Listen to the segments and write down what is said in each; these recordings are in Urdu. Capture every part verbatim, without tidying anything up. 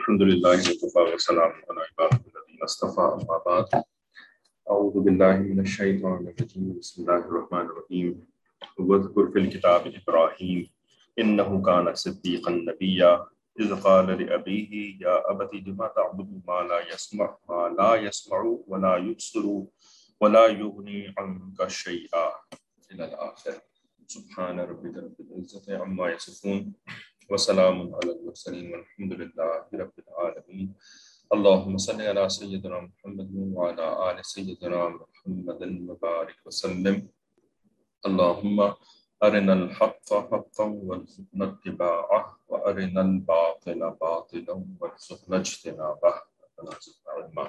الحمدللہ وکفی وسلام علی عبادہ الذین اصطفی اما بعد اعوذ باللہ من الشیطان الرجیم بسم اللہ الرحمن الرحیم واذکر فی الکتاب ابراہیم انہ کان صدیقا نبیا اذ قال لأبیہ یا ابت لم تعبد ما لا يسمع ما لا يسمع ولا يبصر ولا يغنی عنک شیئا الی الآخر سبحان ربک رب العزۃ عما یصفون وسلام علی المرسلین والحمد للہ رب العالمین اللہم صلی علی سیدنا محمد وعلی آل سیدنا محمد وبارک وسلم اللہم ارنا الحق حقا وارزقنا اتباعہ وارنا الباطل باطلا وارزقنا اجتنابہ ربنا زدنا علما۔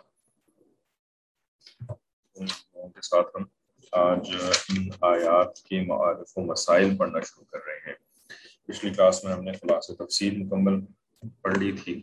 ان کے ساتھ ہم آج ان آیات کے معارف و مسائل پڑھنا شروع کر رہے ہیں۔ پچھلی کلاس میں ہم نے خلاصہ تفسیر مکمل پڑھ لی تھی،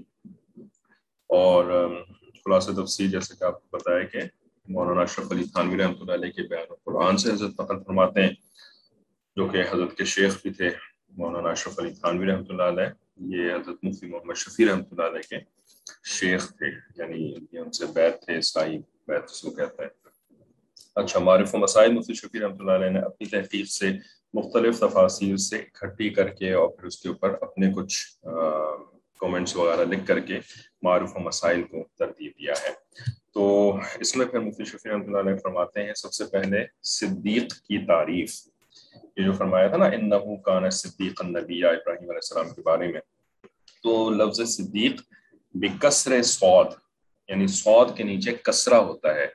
اور خلاصہ تفسیر جیسے کہ آپ کو بتایا کہ مولانا اشرف علی تھانوی رحمۃ اللہ علیہ کے بیان قرآن سے حضرت نقل فرماتے ہیں، جو کہ حضرت کے شیخ بھی تھے مولانا اشرف علی تھانوی رحمۃ اللہ علیہ۔ یہ حضرت مفتی محمد شفیع رحمۃ اللہ علیہ کے شیخ تھے، یعنی یہ ان سے بیعت تھے، اسلائی بیعت اس کو کہتے ہیں۔ اچھا، معارف و مسائل مفتی شفیع رحمۃ اللہ علیہ نے اپنی تحقیق سے مختلف تفاسیر سے اکٹھی کر کے اور پھر اس کے اوپر اپنے کچھ کومنٹس وغیرہ لکھ کر کے معارف و مسائل کو ترتیب دیا ہے۔ تو اس میں پھر مفتی شفیع رحمۃ اللہ علیہ فرماتے ہیں سب سے پہلے صدیق کی تعریف۔ یہ جو فرمایا تھا نا انہ کان صدیقا نبیا ابراہیم علیہ السلام کے بارے میں، تو لفظ صدیق بکسر صاد، یعنی صاد کے نیچے کسرہ ہوتا ہے،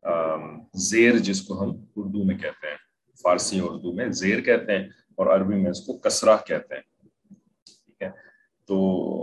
زیر جس کو ہم اردو میں کہتے ہیں، فارسی اردو میں زیر کہتے ہیں اور عربی میں اس کو کسرہ کہتے ہیں، ٹھیک ہے۔ تو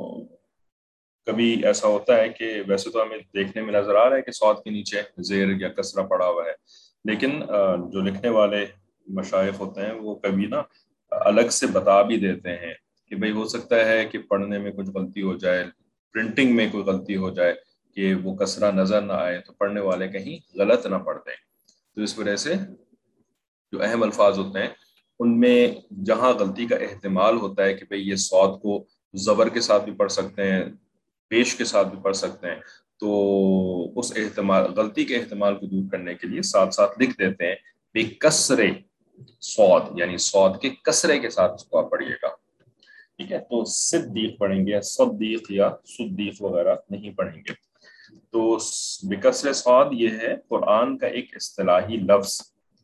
کبھی ایسا ہوتا ہے کہ ویسے تو ہمیں دیکھنے میں نظر آ رہا ہے کہ صاد کے نیچے زیر یا کسرہ پڑا ہوا ہے، لیکن جو لکھنے والے مشائخ ہوتے ہیں وہ کبھی نا الگ سے بتا بھی دیتے ہیں کہ بھئی ہو سکتا ہے کہ پڑھنے میں کچھ غلطی ہو جائے، پرنٹنگ میں کوئی غلطی ہو جائے کہ وہ کسرہ نظر نہ آئے تو پڑھنے والے کہیں غلط نہ پڑھ دیں۔ تو اس وجہ سے جو اہم الفاظ ہوتے ہیں ان میں جہاں غلطی کا احتمال ہوتا ہے کہ بھئی یہ صاد کو زبر کے ساتھ بھی پڑھ سکتے ہیں، پیش کے ساتھ بھی پڑھ سکتے ہیں، تو اس احتمال غلطی کے احتمال کو دور کرنے کے لیے ساتھ ساتھ لکھ دیتے ہیں بے کسرے صاد، یعنی صاد کے کسرے کے ساتھ اس کو آپ پڑھیے گا، ٹھیک ہے۔ تو صدیق پڑھیں گے، صدیق یا صدیق وغیرہ نہیں پڑھیں گے۔ تو بکسر صاد یہ ہے قرآن کا ایک اصطلاحی لفظ،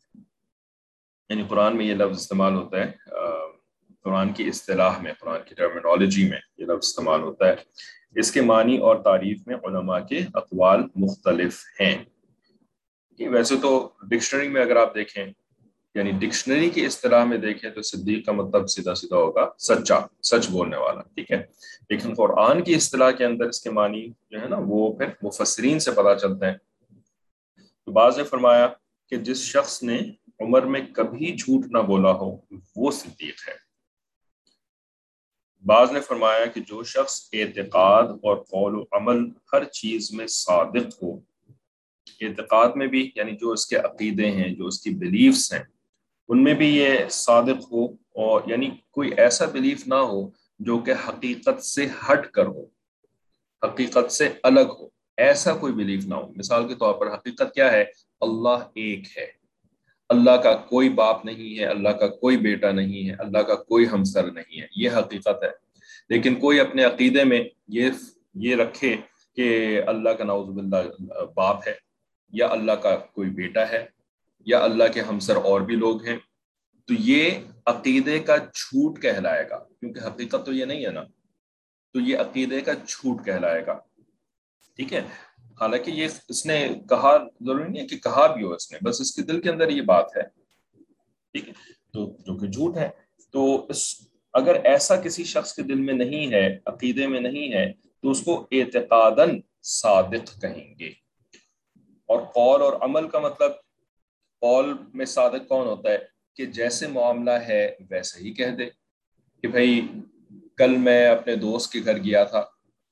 یعنی قرآن میں یہ لفظ استعمال ہوتا ہے، قرآن کی اصطلاح میں، قرآن کی ٹرمینالوجی میں یہ لفظ استعمال ہوتا ہے۔ اس کے معنی اور تعریف میں علماء کے اقوال مختلف ہیں۔ ویسے تو ڈکشنری میں اگر آپ دیکھیں، یعنی ڈکشنری کی اصطلاح میں دیکھیں تو صدیق کا مطلب سیدھا سیدھا ہوگا سچا، سچ بولنے والا، ٹھیک ہے۔ لیکن قرآن کی اصطلاح کے اندر اس کے معنی جو ہے نا وہ پھر مفسرین سے پتہ چلتے ہیں۔ تو بعض نے فرمایا کہ جس شخص نے عمر میں کبھی جھوٹ نہ بولا ہو وہ صدیق ہے۔ بعض نے فرمایا کہ جو شخص اعتقاد اور قول و عمل ہر چیز میں صادق ہو، اعتقاد میں بھی یعنی جو اس کے عقیدے ہیں، جو اس کی بلیفز ہیں، ان میں بھی یہ صادق ہو، اور یعنی کوئی ایسا بلیف نہ ہو جو کہ حقیقت سے ہٹ کر ہو، حقیقت سے الگ ہو، ایسا کوئی بلیف نہ ہو۔ مثال کے طور پر حقیقت کیا ہے؟ اللہ ایک ہے، اللہ کا کوئی باپ نہیں ہے، اللہ کا کوئی بیٹا نہیں ہے، اللہ کا کوئی ہمسر نہیں ہے، یہ حقیقت ہے۔ لیکن کوئی اپنے عقیدے میں یہ یہ رکھے کہ اللہ کا نعوذ باللہ باپ ہے، یا اللہ کا کوئی بیٹا ہے، یا اللہ کے ہمسر اور بھی لوگ ہیں، تو یہ عقیدے کا جھوٹ کہلائے گا، کیونکہ حقیقت تو یہ نہیں ہے نا، تو یہ عقیدے کا جھوٹ کہلائے گا، ٹھیک ہے۔ حالانکہ یہ اس نے کہا، ضروری نہیں ہے کہ کہا بھی ہو اس نے، بس اس کے دل کے اندر یہ بات ہے، ٹھیک ہے، تو جو کہ جھوٹ ہے۔ تو اس اگر ایسا کسی شخص کے دل میں نہیں ہے، عقیدے میں نہیں ہے، تو اس کو اعتقاداً صادق کہیں گے۔ اور قول اور عمل کا مطلب، قول میں صادق کون ہوتا ہے کہ جیسے معاملہ ہے ویسے ہی کہہ دے کہ بھئی کل میں اپنے دوست کے گھر گیا تھا،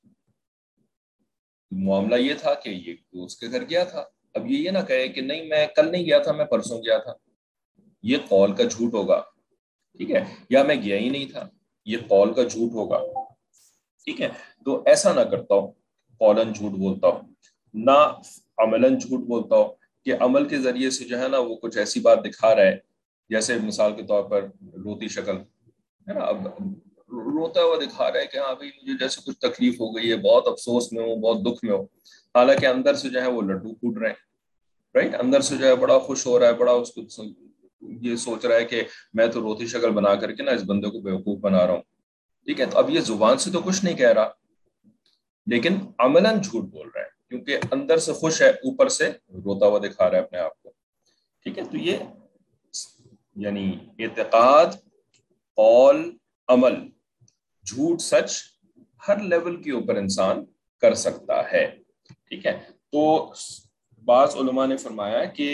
معاملہ یہ تھا کہ یہ دوست کے گھر گیا تھا، اب یہ یہ نہ کہے کہ نہیں میں کل نہیں گیا تھا، میں پرسوں گیا تھا، یہ قول کا جھوٹ ہوگا، ٹھیک ہے۔ یا میں گیا ہی نہیں تھا، یہ قول کا جھوٹ ہوگا۔ ٹھیک ہے، تو ایسا نہ کرتا ہو، قولن جھوٹ بولتا ہو، نہ عملاً جھوٹ بولتا ہو کہ عمل کے ذریعے سے جو ہے نا وہ کچھ ایسی بات دکھا رہا ہے، جیسے مثال کے طور پر روتی شکل ہے نا، اب روتا ہوا دکھا رہا ہے کہ ہاں بھائی مجھے جیسے کچھ تکلیف ہو گئی ہے، بہت افسوس میں ہوں، بہت دکھ میں ہوں، حالانکہ اندر سے جو ہے وہ لڈو پھوٹ رہے ہیں، رائٹ، اندر سے جو ہے بڑا خوش ہو رہا ہے، بڑا اس کو یہ سوچ رہا ہے کہ میں تو روتی شکل بنا کر کے نا اس بندے کو بیوقوف بنا رہا ہوں، ٹھیک ہے، تو اب یہ زبان سے تو کچھ نہیں کہہ رہا لیکن عملاً جھوٹ بول رہا ہے، کیونکہ اندر سے خوش ہے، اوپر سے روتا ہوا دکھا رہا ہے اپنے آپ کو، ٹھیک ہے، تو یہ یعنی اعتقاد، قول، عمل، جھوٹ سچ ہر لیول کے اوپر انسان کر سکتا ہے، ٹھیک ہے، تو بعض علماء نے فرمایا کہ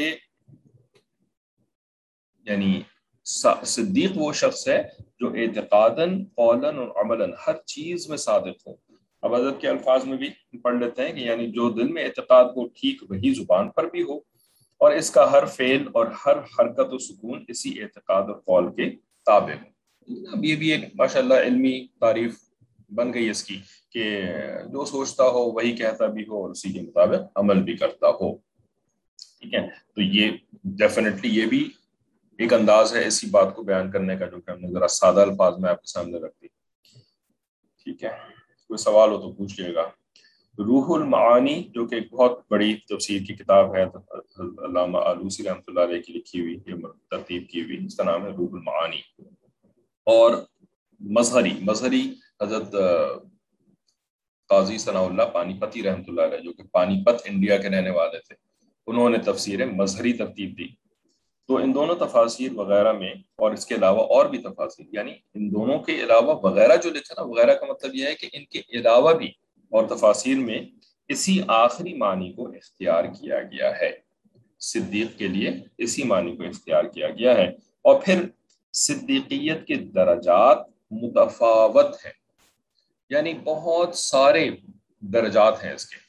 یعنی صدیق وہ شخص ہے جو اعتقاداً، قولاً اور عملاً ہر چیز میں صادق ہو۔ اب حضرت کے الفاظ میں بھی پڑھ لیتے ہیں کہ یعنی جو دل میں اعتقاد ہو ٹھیک وہی زبان پر بھی ہو، اور اس کا ہر فعل اور ہر حرکت و سکون اسی اعتقاد اور قول کے تابع ہو۔ اب یہ بھی ایک ماشاءاللہ علمی تعریف بن گئی اس کی کہ جو سوچتا ہو وہی کہتا بھی ہو اور اسی کے مطابق عمل بھی کرتا ہو، ٹھیک ہے، تو یہ ڈیفینیٹلی یہ بھی ایک انداز ہے اسی بات کو بیان کرنے کا جو کہ ہم نے ذرا سادہ الفاظ میں آپ کے سامنے رکھ دی، ٹھیک ہے، کوئی سوال ہو تو پوچھئے گا۔ روح المعانی جو کہ ایک بہت بڑی تفسیر کی کتاب ہے، علامہ آلوسی رحمۃ اللہ علیہ کی لکھی ہوئی، یہ ترتیب کی ہوئی، اس کا نام ہے روح المعانی۔ اور مظہری مظہری حضرت قاضی ثناء اللہ پانی پتی رحمۃ اللہ علیہ جو کہ پانی پت انڈیا کے رہنے والے تھے، انہوں نے تفسیر مظہری ترتیب دی، تو ان دونوں تفاسیر وغیرہ میں اور اس کے علاوہ اور بھی تفاسیر، یعنی ان دونوں کے علاوہ وغیرہ جو لکھا نا، وغیرہ کا مطلب یہ ہے کہ ان کے علاوہ بھی اور تفاسیر میں اسی آخری معنی کو اختیار کیا گیا ہے، صدیق کے لیے اسی معنی کو اختیار کیا گیا ہے، اور پھر صدیقیت کے درجات متفاوت ہیں، یعنی بہت سارے درجات ہیں اس کے،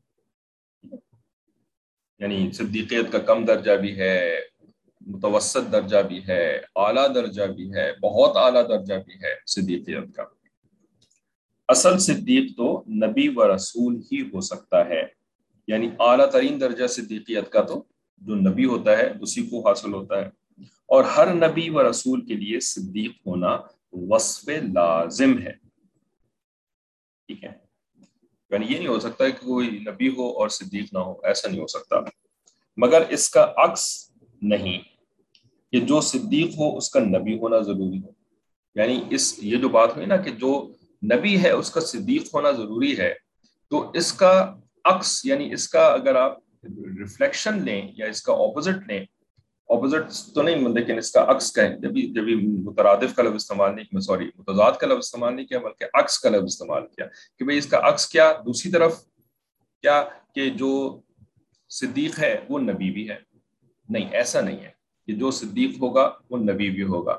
یعنی صدیقیت کا کم درجہ بھی ہے، متوسط درجہ بھی ہے، اعلیٰ درجہ بھی ہے، بہت اعلیٰ درجہ بھی ہے صدیقیت کا۔ اصل صدیق تو نبی و رسول ہی ہو سکتا ہے، یعنی اعلیٰ ترین درجہ صدیقیت کا تو جو نبی ہوتا ہے اسی کو حاصل ہوتا ہے، اور ہر نبی و رسول کے لیے صدیق ہونا وصف لازم ہے، ٹھیک ہے، یعنی یہ نہیں ہو سکتا کہ کوئی نبی ہو اور صدیق نہ ہو، ایسا نہیں ہو سکتا، مگر اس کا عکس نہیں کہ جو صدیق ہو اس کا نبی ہونا ضروری ہو، یعنی اس یہ جو بات ہوئی نا کہ جو نبی ہے اس کا صدیق ہونا ضروری ہے، تو اس کا عکس یعنی اس کا اگر آپ ریفلیکشن لیں یا اس کا اپوزٹ لیں، اپوزٹ تو نہیں لیکن اس کا عکس کہیں، جب بھی جب بھی مترادف کا لفظ استعمال نہیں کیا، سوری متضاد کا لفظ استعمال نہیں کیا بلکہ عکس کا لفظ استعمال کیا کہ بھئی اس کا عکس کیا، دوسری طرف کیا کہ جو صدیق ہے وہ نبی بھی ہے، نہیں ایسا نہیں ہے کہ جو صدیق ہوگا وہ نبی بھی ہوگا،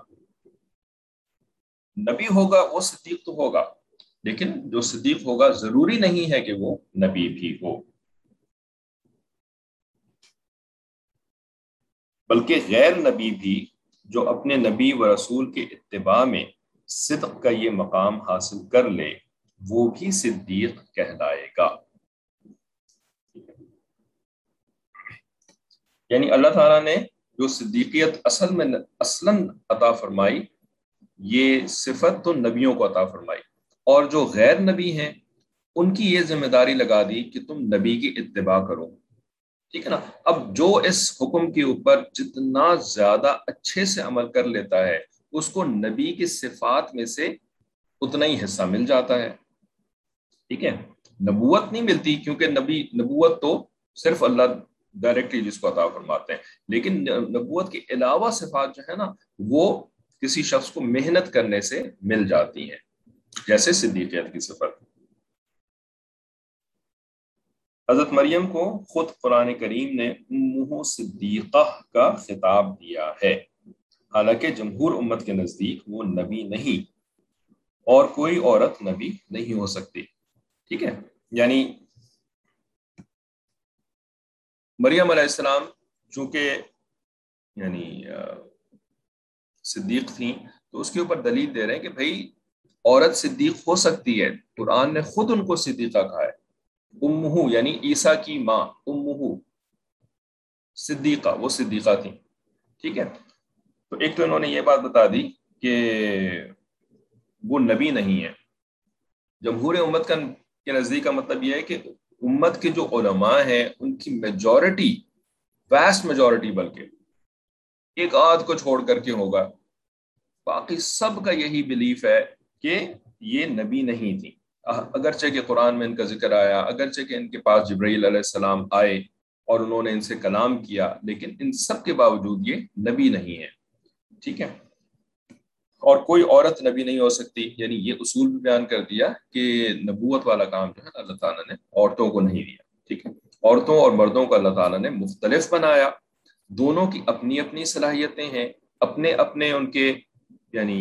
نبی ہوگا وہ صدیق تو ہوگا لیکن جو صدیق ہوگا ضروری نہیں ہے کہ وہ نبی بھی ہو، بلکہ غیر نبی بھی جو اپنے نبی و رسول کے اتباع میں صدق کا یہ مقام حاصل کر لے وہ بھی صدیق کہلائے گا، یعنی اللہ تعالیٰ نے جو صدیقیت اصل میں اصلاً عطا فرمائی یہ صفت تو نبیوں کو عطا فرمائی، اور جو غیر نبی ہیں ان کی یہ ذمہ داری لگا دی کہ تم نبی کی اتباع کرو، ٹھیک ہے نا، اب جو اس حکم کے اوپر جتنا زیادہ اچھے سے عمل کر لیتا ہے اس کو نبی کی صفات میں سے اتنا ہی حصہ مل جاتا ہے، ٹھیک ہے، نبوت نہیں ملتی کیونکہ نبی نبوت تو صرف اللہ ڈائریکٹلی جس کو عطا فرماتے ہیں، لیکن نبوت کے علاوہ صفات جو ہے نا وہ کسی شخص کو محنت کرنے سے مل جاتی ہیں، جیسے صدیقیت کی صفت۔ حضرت مریم کو خود قرآن کریم نے امہ صدیقہ کا خطاب دیا ہے، حالانکہ جمہور امت کے نزدیک وہ نبی نہیں اور کوئی عورت نبی نہیں ہو سکتی، ٹھیک ہے، یعنی مریم علیہ السلام چونکہ یعنی صدیق تھیں تو اس کے اوپر دلیل دے رہے ہیں کہ بھائی عورت صدیق ہو سکتی ہے، قرآن نے خود ان کو صدیقہ کہا ہے. امہ یعنی عیسیٰ کی ماں، امہ صدیقہ، وہ صدیقہ تھی. ٹھیک ہے، تو ایک تو انہوں نے یہ بات بتا دی کہ وہ نبی نہیں ہے. جمہور امت کا کے نزدیک کا مطلب یہ ہے کہ امت کے جو علماء ہیں ان کی میجورٹی، ویسٹ میجورٹی بلکہ، ایک آدھ کو چھوڑ کر کے ہوگا، باقی سب کا یہی بلیف ہے کہ یہ نبی نہیں تھی. اگرچہ کہ قرآن میں ان کا ذکر آیا، اگرچہ کہ ان کے پاس جبرائیل علیہ السلام آئے اور انہوں نے ان سے کلام کیا، لیکن ان سب کے باوجود یہ نبی نہیں ہے. ٹھیک ہے، اور کوئی عورت نبی نہیں ہو سکتی، یعنی یہ اصول بھی بیان کر دیا کہ نبوت والا کام جو ہے اللہ تعالیٰ نے عورتوں کو نہیں دیا. ٹھیک ہے، عورتوں اور مردوں کو اللہ تعالیٰ نے مختلف بنایا، دونوں کی اپنی اپنی صلاحیتیں ہیں، اپنے اپنے ان کے یعنی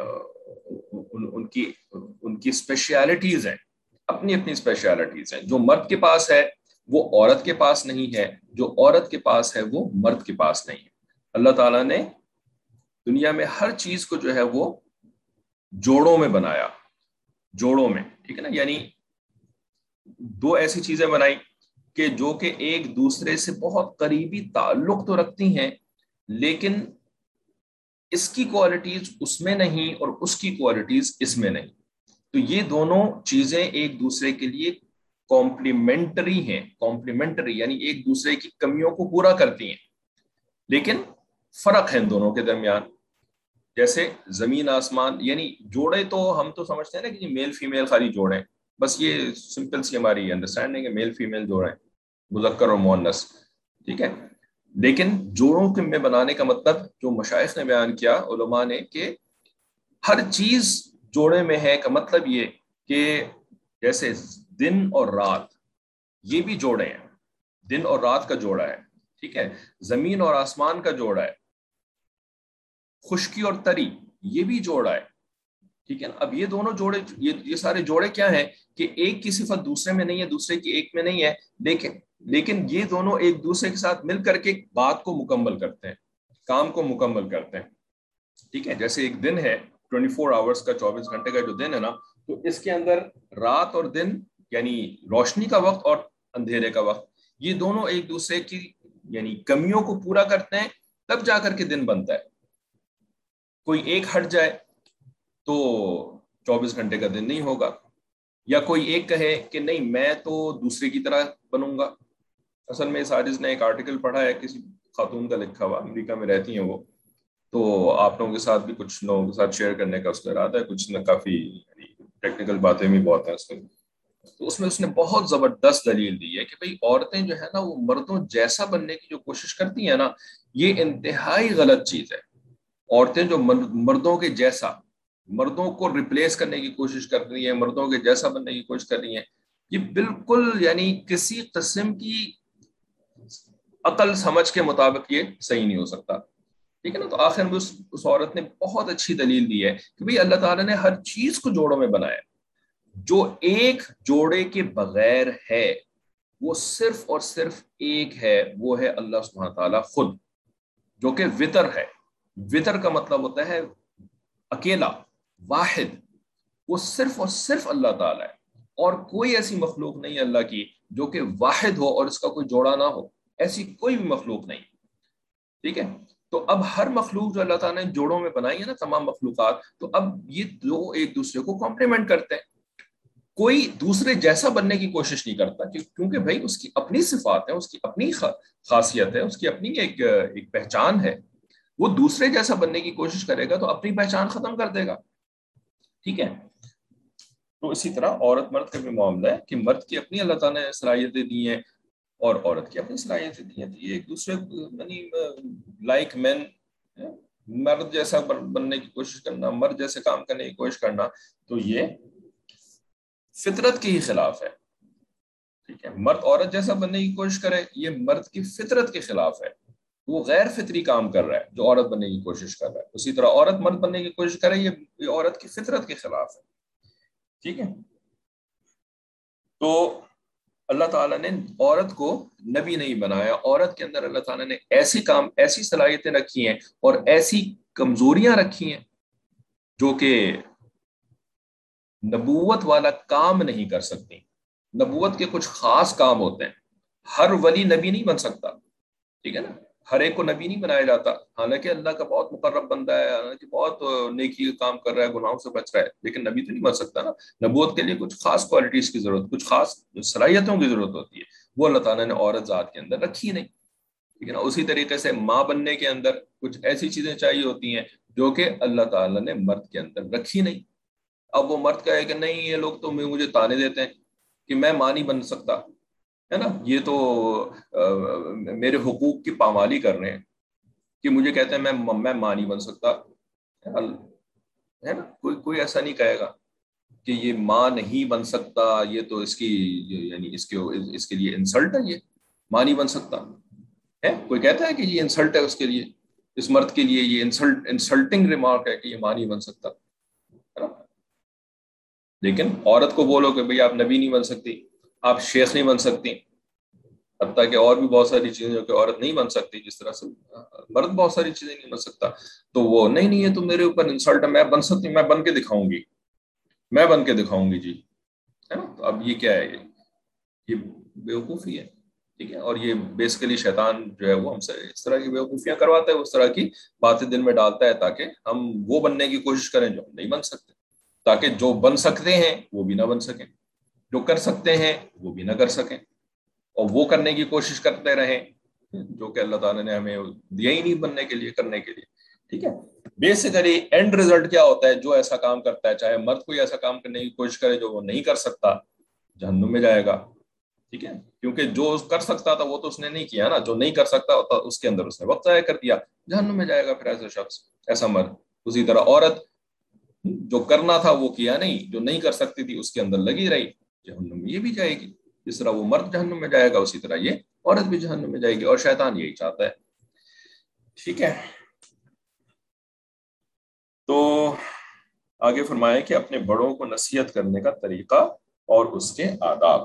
ان, ان کی ان کی اسپیشلٹیز ہیں، اپنی اپنی اسپیشلٹیز ہیں. جو مرد کے پاس ہے وہ عورت کے پاس نہیں ہے، جو عورت کے پاس ہے وہ مرد کے پاس نہیں ہے. اللہ تعالیٰ نے دنیا میں ہر چیز کو جو ہے وہ جوڑوں میں بنایا، جوڑوں میں. ٹھیک ہے نا، یعنی دو ایسی چیزیں بنائی کہ جو کہ ایک دوسرے سے بہت قریبی تعلق تو رکھتی ہیں، لیکن اس کی کوالٹیز اس میں نہیں اور اس کی کوالٹیز اس میں نہیں. تو یہ دونوں چیزیں ایک دوسرے کے لیے کمپلیمنٹری ہیں، کمپلیمنٹری یعنی ایک دوسرے کی کمیوں کو پورا کرتی ہیں، لیکن فرق ہے ان دونوں کے درمیان. جیسے زمین آسمان، یعنی جوڑے تو ہم تو سمجھتے ہیں نا کہ میل فیمیل خالی جوڑے، بس یہ سمپل سی ہماری انڈرسٹینڈنگ ہے، میل فیمیل جوڑے، مذکر اور مؤنث. ٹھیک ہے، لیکن جوڑوں کے میں بنانے کا مطلب جو مشائخ نے بیان کیا علماء نے کہ ہر چیز جوڑے میں ہے، کا مطلب یہ کہ جیسے دن اور رات یہ بھی جوڑے ہیں، دن اور رات کا جوڑا ہے. ٹھیک ہے، زمین اور آسمان کا جوڑا ہے، خشکی اور تری یہ بھی جوڑا ہے. ٹھیک ہے نا، اب یہ دونوں جوڑے، یہ یہ سارے جوڑے کیا ہیں کہ ایک کی صفت دوسرے میں نہیں ہے، دوسرے کی ایک میں نہیں ہے، لیکن لیکن یہ دونوں ایک دوسرے کے ساتھ مل کر کے بات کو مکمل کرتے ہیں، کام کو مکمل کرتے ہیں. ٹھیک ہے، جیسے ایک دن ہے چوبیس آورز کا، چوبیس گھنٹے کا جو دن ہے نا، تو اس کے اندر رات اور دن یعنی روشنی کا وقت اور اندھیرے کا وقت، یہ دونوں ایک دوسرے کی یعنی کمیوں کو پورا کرتے ہیں، تب جا کر کے دن بنتا ہے. کوئی ایک ہٹ جائے تو چوبیس گھنٹے کا دن نہیں ہوگا، یا کوئی ایک کہے کہ نہیں میں تو دوسرے کی طرح بنوں گا. اصل میں سارز نے ایک آرٹیکل پڑھا ہے کسی خاتون کا لکھا ہوا، امریکہ میں رہتی ہیں وہ، تو آپ لوگوں کے ساتھ بھی کچھ لوگوں کے ساتھ شیئر کرنے کا اس کا ارادہ ہے. کچھ نہ کافی ٹیکنیکل باتیں بھی بہت ہیں اس میں. تو اس میں اس نے بہت زبردست دلیل دی ہے کہ بھئی عورتیں جو ہے نا وہ مردوں جیسا بننے کی جو کوشش کرتی ہیں نا، یہ انتہائی غلط چیز ہے. عورتیں جو مردوں کے جیسا، مردوں کو ریپلیس کرنے کی کوشش کر رہی ہیں، مردوں کے جیسا بننے کی کوشش کر رہی ہیں، یہ بالکل یعنی کسی قسم کی عقل سمجھ کے مطابق یہ صحیح نہیں ہو سکتا. ٹھیک ہے نا، تو آخر میں اس, اس عورت نے بہت اچھی دلیل دی ہے کہ بھئی اللہ تعالیٰ نے ہر چیز کو جوڑوں میں بنایا. جو ایک جوڑے کے بغیر ہے وہ صرف اور صرف ایک ہے، وہ ہے اللہ سبحانہ تعالیٰ خود، جو کہ وطر ہے. وطر کا مطلب ہوتا ہے اکیلا، واحد. وہ صرف اور صرف اللہ تعالیٰ ہے، اور کوئی ایسی مخلوق نہیں اللہ کی جو کہ واحد ہو اور اس کا کوئی جوڑا نہ ہو. ایسی کوئی بھی مخلوق نہیں. ٹھیک ہے، تو اب ہر مخلوق جو اللہ تعالیٰ نے جوڑوں میں بنائی ہے نا، تمام مخلوقات، تو اب یہ دو ایک دوسرے کو کمپلیمنٹ کرتے ہیں. کوئی دوسرے جیسا بننے کی کوشش نہیں کرتا، کیونکہ بھائی اس کی اپنی صفات ہے، اس کی اپنی خاصیت ہے، اس کی اپنی ایک ایک پہچان ہے. وہ دوسرے جیسا بننے کی کوشش کرے گا تو اپنی پہچان ختم کر دے گا. ٹھیک ہے، تو اسی طرح عورت مرد کا بھی معاملہ ہے کہ مرد کی اپنی اللہ تعالیٰ نے صلاحیتیں دی ہیں اور عورت کی اپنی صلاحیتیں دی ہیں. یہ ایک دوسرے یعنی لائک مین، مرد جیسا بننے کی کوشش کرنا، مرد جیسے کام کرنے کی کوشش کرنا، تو یہ فطرت کے ہی خلاف ہے. ٹھیک ہے، مرد عورت جیسا بننے کی کوشش کرے، یہ مرد کی فطرت کے خلاف ہے. وہ غیر فطری کام کر رہا ہے جو عورت بننے کی کوشش کر رہا ہے. اسی طرح عورت مرد بننے کی کوشش کرے، یہ عورت کی فطرت کے خلاف ہے. ٹھیک ہے، تو اللہ تعالیٰ نے عورت کو نبی نہیں بنایا. عورت کے اندر اللہ تعالیٰ نے ایسی کام، ایسی صلاحیتیں رکھی ہیں اور ایسی کمزوریاں رکھی ہیں جو کہ نبوت والا کام نہیں کر سکتی. نبوت کے کچھ خاص کام ہوتے ہیں. ہر ولی نبی نہیں بن سکتا, ٹھیک ہے نا, ہر ایک کو نبی نہیں بنایا جاتا, حالانکہ اللہ کا بہت مقرب بندہ ہے, حالانکہ بہت نیکی کا کام کر رہا ہے, گناہوں سے بچ رہا ہے, لیکن نبی تو نہیں بن سکتا نا. نبوت کے لیے کچھ خاص کوالٹیز کی ضرورت, کچھ خاص صلاحیتوں کی ضرورت ہوتی ہے, وہ اللہ تعالیٰ نے عورت ذات کے اندر رکھی نہیں, ٹھیک ہے نا. اسی طریقے سے ماں بننے کے اندر کچھ ایسی چیزیں چاہیے ہوتی ہیں جو کہ اللہ تعالیٰ نے مرد کے اندر رکھی نہیں. اب وہ مرد کہے کہ نہیں, یہ لوگ تو مجھے تانے دیتے ہیں کہ میں ماں نہیں بن سکتا, ہے نا, یہ تو میرے حقوق کی پامالی کر رہے ہیں, کہ مجھے کہتے ہیں میں میں ماں نہیں بن سکتا, ہے نا. کوئی کوئی ایسا نہیں کہے گا کہ یہ ماں نہیں بن سکتا, یہ تو اس کی یعنی اس کے اس کے لیے انسلٹ ہے, یہ ماں نہیں بن سکتا ہے. کوئی کہتا ہے کہ یہ انسلٹ ہے اس کے لیے, اس مرد کے لیے یہ انسلٹ انسلٹنگ ریمارک ہے کہ یہ ماں نہیں بن سکتا, ہے نا. لیکن عورت کو بولو کہ بھئی آپ نبی نہیں بن سکتی, آپ شیخ نہیں بن سکتی, حتیٰ کہ اور بھی بہت ساری چیزیں جو کہ عورت نہیں بن سکتی, جس طرح سے مرد بہت ساری چیزیں نہیں بن سکتا, تو وہ نہیں نہیں یہ تو میرے اوپر انسلٹ ہے, میں بن سکتی, میں بن کے دکھاؤں گی, میں بن کے دکھاؤں گی جی, ہے نا. تو اب یہ کیا ہے, یہ بیوقوفی ہے, ٹھیک ہے. اور یہ بیسیکلی شیطان جو ہے وہ ہم سے اس طرح کی بیوقوفیاں کرواتا ہے, اس طرح کی باتیں دل میں ڈالتا ہے تاکہ ہم وہ بننے کی کوشش کریں جو ہم نہیں بن سکتے, تاکہ جو بن سکتے ہیں وہ بھی نہ بن سکیں, جو کر سکتے ہیں وہ بھی نہ کر سکیں, اور وہ کرنے کی کوشش کرتے رہیں جو کہ اللہ تعالیٰ نے ہمیں دیا ہی نہیں بننے کے لیے, کرنے کے لیے, ٹھیک ہے. بیسیکلی اینڈ رزلٹ کیا ہوتا ہے, جو ایسا کام کرتا ہے, چاہے مرد کوئی ایسا کام کرنے کی کوشش کرے جو وہ نہیں کر سکتا, جہنم میں جائے گا, ٹھیک ہے. کیونکہ جو کر سکتا تھا وہ تو اس نے نہیں کیا نا, جو نہیں کر سکتا ہوتا اس کے اندر اس نے وقت ضائع کر دیا, جہنم میں جائے گا پھر ایسا شخص, ایسا مرد. اسی طرح عورت جو کرنا تھا وہ کیا نہیں, جو نہیں کر سکتی تھی اس کے اندر لگی رہی, جہنم میں یہ بھی جائے گی. جس طرح وہ مرد جہنم میں جائے گا اسی طرح یہ عورت بھی جہنم میں جائے گی, اور شیطان یہی چاہتا ہے, ٹھیک ہے. تو آگے فرمایا کہ اپنے بڑوں کو نصیحت کرنے کا طریقہ اور اس کے آداب.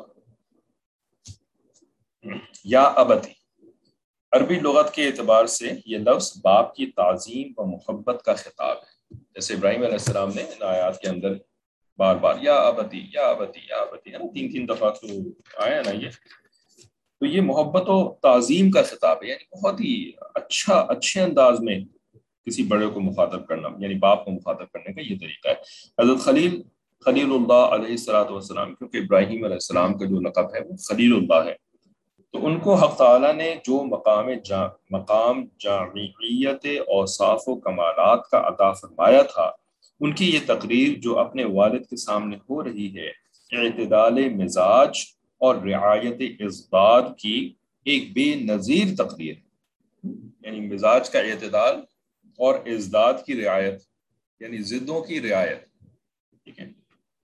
یا ابتی, عربی لغت کے اعتبار سے یہ لفظ باپ کی تعظیم و محبت کا خطاب ہے. جیسے ابراہیم علیہ السلام نے ان آیات کے اندر بار بار یا ابتی یا ابتی یا ابتی, ہے نا, تین تین دفعہ تو آیا نا یہ, تو یہ محبت و تعظیم کا خطاب ہے, یعنی بہت ہی اچھا اچھے انداز میں کسی بڑے کو مخاطب کرنا, یعنی باپ کو مخاطب کرنے کا یہ طریقہ ہے. حضرت خلیل خلیل اللہ علیہ الصلوۃ والسلام, کیونکہ ابراہیم علیہ السلام کا جو لقب ہے وہ خلیل اللہ ہے, تو ان کو حق تعالیٰ نے جو مقام جا مقام جامعیت اوصاف و کمالات کا عطا فرمایا تھا, ان کی یہ تقریر جو اپنے والد کے سامنے ہو رہی ہے, اعتدال مزاج اور رعایت ازداد کی ایک بے نظیر تقریر ہے. یعنی مزاج کا اعتدال اور ازداد کی رعایت, یعنی ضدوں کی رعایت, ٹھیک ہے.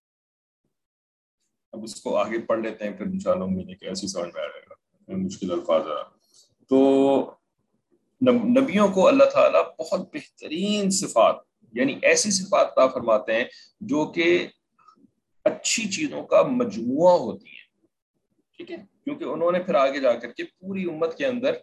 اب اس کو آگے پڑھ لیتے ہیں, پھر انشاءاللہ امید ہے کہ ایسی سمجھ میں آ جائے گا, مشکل الفاظ ہے. تو نبیوں کو اللہ تعالیٰ بہت بہترین صفات, یعنی ایسی صفات عطا فرماتے ہیں جو کہ اچھی چیزوں کا مجموعہ ہوتی ہیں, ٹھیک ہے. کیونکہ انہوں نے پھر آگے جا کر کے پوری امت کے اندر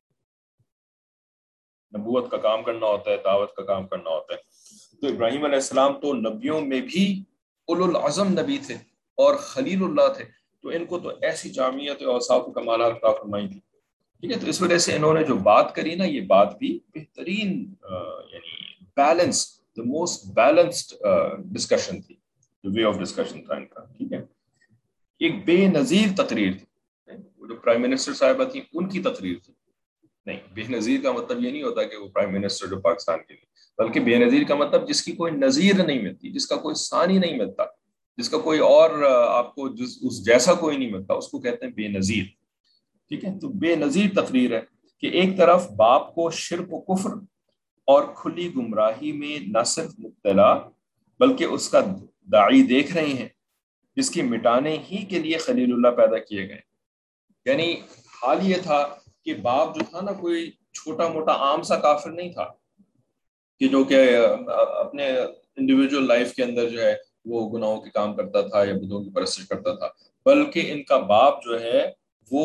نبوت کا کام کرنا ہوتا ہے, دعوت کا کام کرنا ہوتا ہے. تو ابراہیم علیہ السلام تو نبیوں میں بھی اولو العزم نبی تھے اور خلیل اللہ تھے, تو ان کو تو ایسی جامعیت اوصاف و کمالات عطا فرمائی تھی, ٹھیک ہے. تو اس وجہ سے انہوں نے جو بات کری نا, یہ بات بھی بہترین یعنی balance, the most balanced discussion تھی, وے آف ڈسکشن تھا ان کا, ٹھیک ہے. ایک بے نظیر تقریر تھی. وہ جو پرائم منسٹر صاحبہ تھی ان کی تقریر تھی. نہیں, بے نظیر کا مطلب یہ نہیں ہوتا کہ وہ پرائم منسٹر جو پاکستان کے لیے, بلکہ بے نظیر کا مطلب جس کی کوئی نظیر نہیں ملتی, جس کا کوئی ثانی نہیں ملتا, جس کا کوئی اور آپ کو جس اس جیسا کوئی نہیں ملتا, اس کو کہتے ہیں بے نظیر, ٹھیک ہے. تو بے نظیر تقریر ہے کہ ایک طرف باپ کو شرک و کفر اور کھلی گمراہی میں نہ صرف مبتلا بلکہ اس کا داعی دیکھ رہے ہیں, جس کی مٹانے ہی کے لیے خلیل اللہ پیدا کیے گئے. یعنی حال یہ تھا کہ باپ جو تھا نا, کوئی چھوٹا موٹا عام سا کافر نہیں تھا کہ جو کہ اپنے انڈیویجول لائف کے اندر جو ہے وہ گناہوں کے کام کرتا تھا یا بدوں کی پرستش کرتا تھا, بلکہ ان کا باپ جو ہے وہ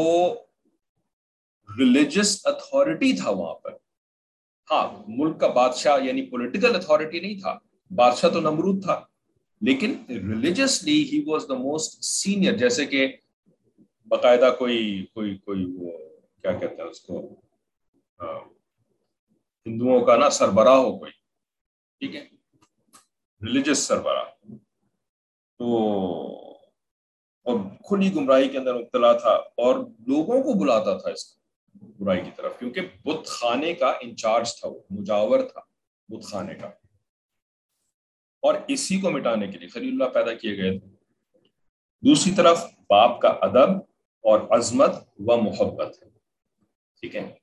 ریلیجس اتھارٹی تھا وہاں پر. ہاں, ملک کا بادشاہ یعنی پولیٹیکل اتھارٹی نہیں تھا, بادشاہ تو نمرود تھا, لیکن religiously he was the most senior. جیسے کہ باقاعدہ کوئی کوئی کوئی وہ کیا کہتے ہیں اس کو, ہندوؤں کا نا سربراہ ہو کوئی, ٹھیک ہے, ریلیجس سربراہ, تو اور کھلی گمراہی کے اندر مبتلا تھا اور لوگوں کو بلاتا تھا اس برائی کی طرف, کیونکہ بت خانے کا انچارج تھا, وہ مجاور تھا بت خانے کا, اور اسی کو مٹانے کے لیے خلیل اللہ پیدا کیے گئے تھے. دوسری طرف باپ کا ادب اور عظمت و محبت ہے, ٹھیک ہے.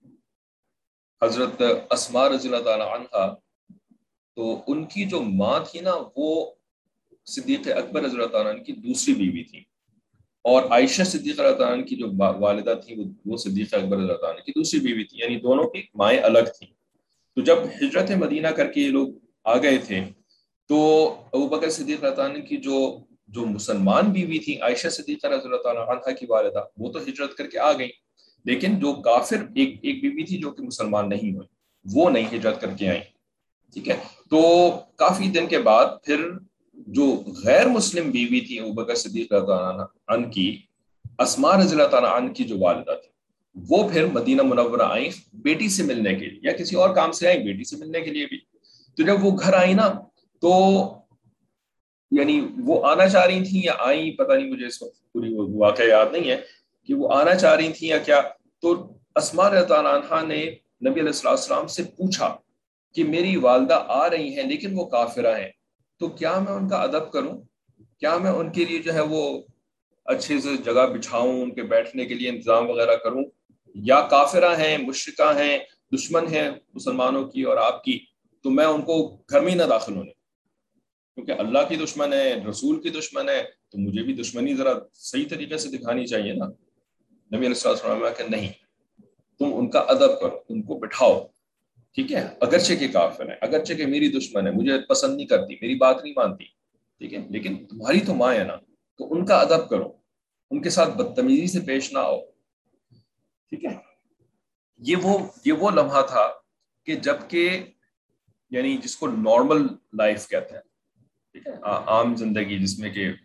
حضرت اسماء رضی اللہ تعالی عنہا, تو ان کی جو ماں تھی نا وہ صدیق اکبر رضی اللہ تعالیٰ عنہ کی دوسری بیوی تھی, اور عائشہ صدیقہ رضی اللہ تعالیٰ عنہ کی جو والدہ تھی وہ صدیق اکبر رضی اللہ تعالیٰ عنہ کی دوسری بیوی تھی, یعنی دونوں کی مائیں الگ تھیں. تو جب ہجرت مدینہ کر کے یہ لوگ آ گئے تھے تو ابو بکر صدیق رضی اللہ عنہ کی جو جو مسلمان بیوی تھی عائشہ صدیقہ رضی اللہ تعالیٰ عنہ کی والدہ, وہ تو ہجرت کر کے آ گئی, لیکن جو کافر ایک ایک بیوی تھی جو کہ مسلمان نہیں ہوئی, وہ نہیں ہجرت کر کے آئیں, ٹھیک ہے. تو کافی دن کے بعد پھر جو غیر مسلم بیوی تھی ابو بکر صدیق رضی اللہ عنہ کی, اسماء رضی اللہ تعالیٰ عنہ کی جو والدہ تھی, وہ پھر مدینہ منورہ آئیں بیٹی سے ملنے کے لیے, یا کسی اور کام سے آئیں, بیٹی سے ملنے کے لیے بھی. تو جب وہ گھر آئی نا تو یعنی وہ آنا چاہ رہی تھیں یا آئیں, پتہ نہیں مجھے اس وقت پوری واقعہ یاد نہیں ہے کہ وہ آنا چاہ رہی تھیں یا کیا. تو اسماء رضی اللہ عنہا نے نبی علیہ الصلوۃ والسلام سے پوچھا کہ میری والدہ آ رہی ہیں لیکن وہ کافرہ ہیں, تو کیا میں ان کا ادب کروں, کیا میں ان کے لیے جو ہے وہ اچھے سے جگہ بچھاؤں, ان کے بیٹھنے کے لیے انتظام وغیرہ کروں, یا کافرہ ہیں, مشرکہ ہیں, دشمن ہیں مسلمانوں کی اور آپ کی, تو میں ان کو گھر میں ہی نہ داخل ہونے, کیونکہ اللہ کی دشمن ہے, رسول کی دشمن ہے, تو مجھے بھی دشمنی ذرا صحیح طریقے سے دکھانی چاہیے نا. نبی علیہ الصلوۃ والسلام کہ نہیں, تم ان کا ادب کرو, ان کو بٹھاؤ, ٹھیک ہے, اگرچہ کہ کافر ہے, اگرچہ کہ میری دشمن ہے, مجھے پسند نہیں کرتی, میری بات نہیں مانتی, ٹھیک ہے, لیکن تمہاری تو ماں ہے نا, تو ان کا ادب کرو, ان کے ساتھ بدتمیزی سے پیش نہ آؤ, ٹھیک ہے. یہ وہ یہ وہ لمحہ تھا کہ جب کہ یعنی جس کو نارمل لائف کہتے ہیں, ٹھیک ہے, عام زندگی جس میں کہ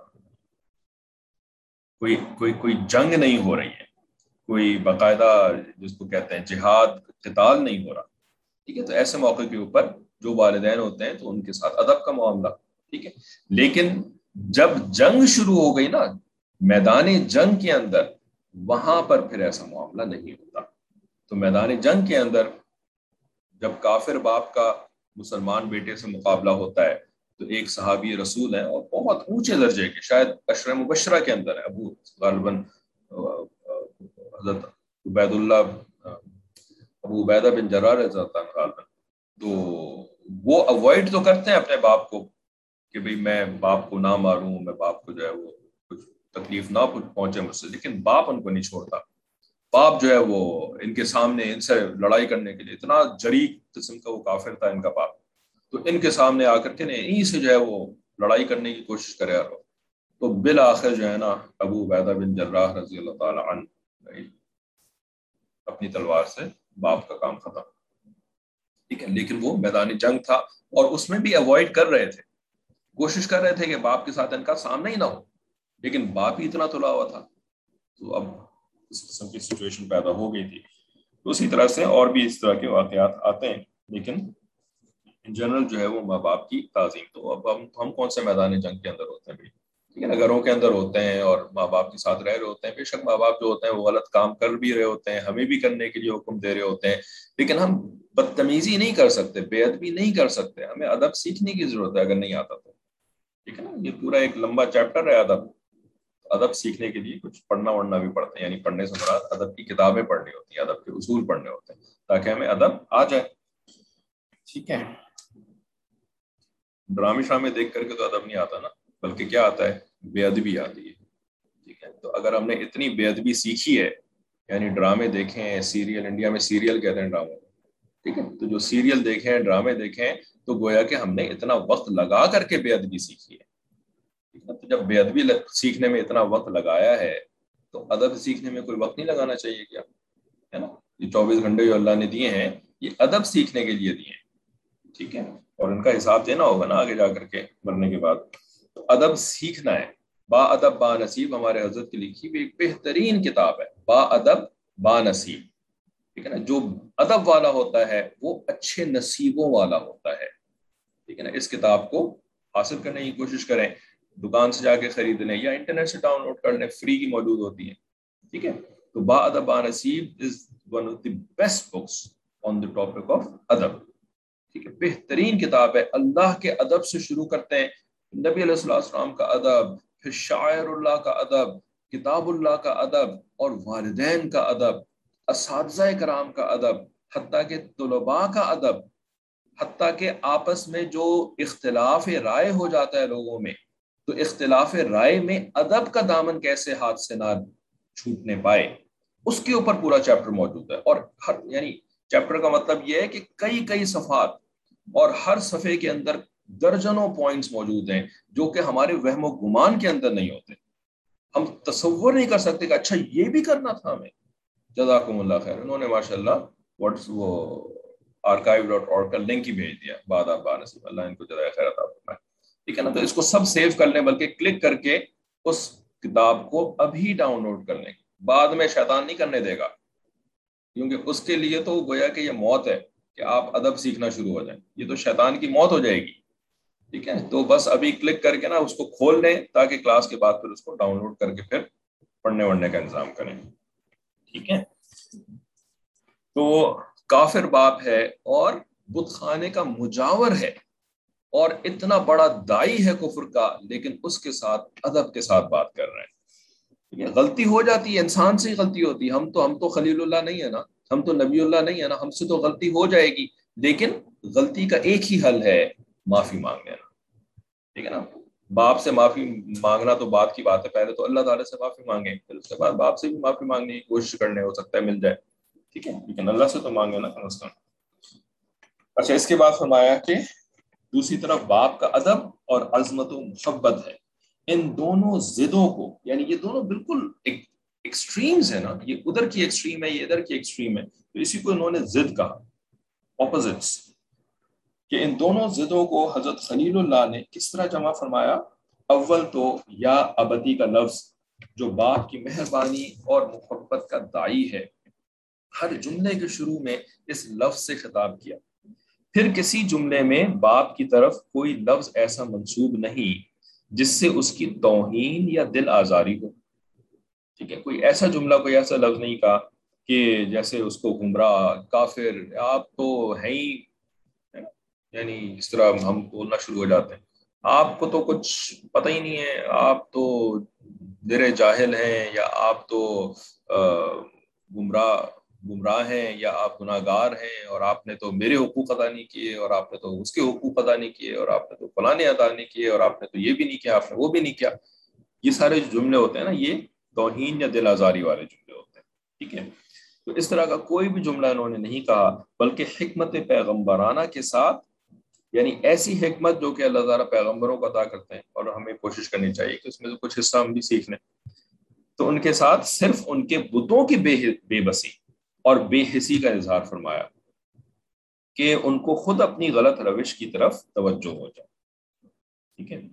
کوئی کوئی کوئی جنگ نہیں ہو رہی ہے, کوئی باقاعدہ جس کو کہتے ہیں جہاد قتال نہیں ہو رہا, ٹھیک ہے. تو ایسے موقع کے اوپر جو والدین ہوتے ہیں تو ان کے ساتھ ادب کا معاملہ, ٹھیک ہے. لیکن جب جنگ شروع ہو گئی نا, میدان جنگ کے اندر, وہاں پر پھر ایسا معاملہ نہیں ہوتا. تو میدان جنگ کے اندر جب کافر باپ کا مسلمان بیٹے سے مقابلہ ہوتا ہے, تو ایک صحابی رسول ہیں اور بہت اونچے درجے کے, شاید عشرہ مبشرہ کے اندر ہے, ابو غالباً حضرت عبید اللہ ابو عبیدہ بن جراح رضی اللہ عنہ, تو وہ اوائڈ تو کرتے ہیں اپنے باپ کو کہ بھئی میں باپ کو نہ ماروں, میں باپ کو جو ہے وہ کچھ تکلیف نہ پہنچے مجھ سے, لیکن باپ ان کو نہیں چھوڑتا. باپ جو ہے وہ ان کے سامنے ان سے لڑائی کرنے کے لیے, اتنا جریح قسم کا وہ کافر تھا ان کا باپ, تو ان کے سامنے آ کر کے انہیں سے جو ہے وہ لڑائی کرنے کی کوشش کرے رہا. تو بالآخر جو ہے نا ابو عبیدہ بن جراح رضی اللہ تعالی عنہ اپنی تلوار سے باپ کا کام ختم, ٹھیک ہے. لیکن وہ میدان جنگ تھا اور اس میں بھی اوائڈ کر رہے تھے, کوشش کر رہے تھے کہ باپ کے ساتھ ان کا سامنا ہی نہ ہو, لیکن باپ ہی اتنا تلا ہوا تھا, تو اب اس قسم کی سچویشن پیدا ہو گئی تھی. تو اسی طرح سے اور بھی اس طرح کے واقعات آتے ہیں, لیکن ان جنرل جو ہے وہ ماں باپ کی تعظیم. تو اب ہم ہم کون سے میدان جنگ کے اندر ہوتے ہیں بھائی, ٹھیک ہے نا, گھروں کے اندر ہوتے ہیں اور ماں باپ کے ساتھ رہ رہے ہوتے ہیں. بے شک ماں باپ جو ہوتے ہیں وہ غلط کام کر بھی رہے ہوتے ہیں, ہمیں بھی کرنے کے لیے حکم دے رہے ہوتے ہیں, لیکن ہم بدتمیزی نہیں کر سکتے, بے ادبی نہیں کر سکتے. ہمیں ادب سیکھنے کی ضرورت ہے اگر نہیں آتا تو, ٹھیک ہے نا. یہ پورا ایک لمبا چیپٹر ہے ادب. ادب سیکھنے کے لیے کچھ پڑھنا وڑھنا بھی پڑتا ہے, یعنی پڑھنے سے مراد ادب کی کتابیں پڑھنی ہوتی ہیں, ادب کے اصول پڑھنے ہوتے ہیں تاکہ ہمیں ادب آ جائے, ٹھیک ہے. ڈرامے شامے دیکھ کر کے تو ادب نہیں آتا نا, بلکہ کیا آتا ہے, بے ادبی آتی ہے, ٹھیک ہے. تو اگر ہم نے اتنی بے ادبی سیکھی ہے, یعنی ڈرامے دیکھیں, سیریل, انڈیا میں سیریل کہتے ہیں ڈراموں, ٹھیک ہے, تو جو سیریل دیکھیں, ڈرامے دیکھیں, تو گویا کہ ہم نے اتنا وقت لگا کر کے بے ادبی سیکھی ہے. تو جب بے ادبی سیکھنے میں اتنا وقت لگایا ہے تو ادب سیکھنے میں کوئی وقت نہیں لگانا چاہیے کیا, ہے نا. یہ چوبیس گھنٹے جو اللہ نے دیے ہیں یہ ادب سیکھنے کے لیے دیے ہیں, ٹھیک ہے. اور ان کا حساب دینا ہوگا نا آگے جا کر کے مرنے کے بعد. تو ادب سیکھنا ہے. با ادب با نصیب ہمارے حضرت کی لکھی ہوئی ایک بہترین کتاب ہے, با ادب با نصیب. ٹھیک ہے نا, جو ادب والا ہوتا ہے وہ اچھے نصیبوں والا ہوتا ہے. ٹھیک ہے نا, اس کتاب کو حاصل کرنے کی کوشش کریں, دکان سے جا کے خرید لیں یا انٹرنیٹ سے ڈاؤن لوڈ کر لیں, فری کی موجود ہوتی ہیں. ٹھیک ہے, تو با ادب با نصیب is one of the best books on the topic of ادب. ٹھیک ہے, بہترین کتاب ہے. اللہ کے ادب سے شروع کرتے ہیں, نبی علیہ الصلوۃ والسلام کا ادب, پھر شاعر اللہ کا ادب, کتاب اللہ کا ادب, اور والدین کا ادب, اساتذہ کرام کا ادب, حتیٰ کہ طلباء کا ادب, حتیٰ کہ آپس میں جو اختلاف رائے ہو جاتا ہے لوگوں میں, تو اختلاف رائے میں ادب کا دامن کیسے ہاتھ سے نہ چھوٹنے پائے, اس کے اوپر پورا چیپٹر موجود ہے. اور ہر یعنی چیپٹر کا مطلب یہ ہے کہ کئی کئی صفحات, اور ہر صفحے کے اندر درجنوں پوائنٹس موجود ہیں جو کہ ہمارے وہم و گمان کے اندر نہیں ہوتے. ہم تصور نہیں کر سکتے کہ اچھا یہ بھی کرنا تھا ہمیں. جزاکم اللہ خیر, انہوں نے ماشاء اللہ واٹس وہ آرکائیو ڈاٹ اور کا لنک ہی بھیج دیا. بعد آپ بانصیب, اللہ ان کو جزائے خیر عطا فرمائے. ٹھیک ہے نا, تو اس کو سب سیو کر لیں, بلکہ کلک کر کے اس کتاب کو ابھی ڈاؤن لوڈ کر لیں. بعد میں شیطان نہیں کرنے دے گا, کیونکہ اس کے لیے تو گویا کہ یہ موت ہے کہ آپ ادب سیکھنا شروع ہو جائیں. یہ تو شیطان کی موت ہو جائے گی. ٹھیک ہے, تو بس ابھی کلک کر کے نا اس کو کھول لیں, تاکہ کلاس کے بعد پھر اس کو ڈاؤن لوڈ کر کے پھر پڑھنے وڑھنے کا انتظام کریں. ٹھیک ہے, تو کافر باپ ہے اور بت خانے کا مجاور ہے, اور اتنا بڑا دائی ہے کفر کا, لیکن اس کے ساتھ ادب کے ساتھ بات کر رہے ہیں. غلطی ہو جاتی ہے, انسان سے ہی غلطی ہوتی ہے. ہم تو ہم تو خلیل اللہ نہیں ہے نا, ہم تو نبی اللہ نہیں ہے نا, ہم سے تو غلطی ہو جائے گی. لیکن غلطی کا ایک ہی حل ہے, معافی مانگ لینا. ٹھیک ہے نا, باپ سے معافی مانگنا تو بات کی بات ہے, پہلے تو اللہ تعالیٰ سے معافی مانگیں, پھر اس کے بعد باپ سے بھی معافی مانگنے کی کوشش کرنے, ہو سکتا ہے مل جائے. ٹھیک ہے, لیکن اللہ سے تو مانگے نا کم از کم. اچھا, اس کے بعد فرمایا کہ دوسری طرف باپ کا ادب اور عظمت و محبت ہے. ان دونوں ضدوں کو, یعنی یہ دونوں بالکل ایکسٹریمز ہیں نا, یہ ادھر کی ایکسٹریم ہے, یہ ادھر کی ایکسٹریم ہے, تو اسی کو انہوں نے ضد کہا, اپوزٹس. کہ ان دونوں ضدوں کو حضرت خلیل اللہ نے کس طرح جمع فرمایا. اول تو یا ابدی کا لفظ جو باپ کی مہربانی اور محبت کا داعی ہے, ہر جملے کے شروع میں اس لفظ سے خطاب کیا. پھر کسی جملے میں باپ کی طرف کوئی لفظ ایسا منسوب نہیں جس سے اس کی توہین یا دل آزاری ہو. ٹھیک ہے, کوئی ایسا جملہ, کوئی ایسا لفظ نہیں کہا کہ جیسے اس کو گمراہ, کافر, آپ تو ہیں ہی, یعنی اس طرح ہم بولنا شروع ہو جاتے ہیں, آپ کو تو کچھ پتہ ہی نہیں ہے, آپ تو در جاہل ہیں, یا آپ تو گمراہ گمراہ ہیں, یا آپ گناہ گار ہیں, اور آپ نے تو میرے حقوق ادا نہیں کیے, اور آپ نے تو اس کے حقوق ادا نہیں کیے, اور آپ نے تو فلاں ادا نہیں کیے, اور آپ نے تو یہ بھی نہیں کیا, آپ نے وہ بھی نہیں کیا. یہ سارے جو جملے ہوتے ہیں نا, یہ توہین یا دل آزاری والے جملے ہوتے ہیں. ٹھیک ہے, تو اس طرح کا کوئی بھی جملہ انہوں نے نہیں کہا, بلکہ حکمت پیغمبرانہ کے ساتھ, یعنی ایسی حکمت جو کہ اللہ تعالیٰ پیغمبروں کو عطا کرتے ہیں, اور ہمیں کوشش کرنی چاہیے کہ اس میں سے کچھ حصہ ہم بھی سیکھ لیں. تو ان کے ساتھ صرف ان کے بتوں کی بے بے بسی اور بے حسی کا اظہار فرمایا کہ ان کو خود اپنی غلط روش کی طرف توجہ ہو جائے. ٹھیک ہے,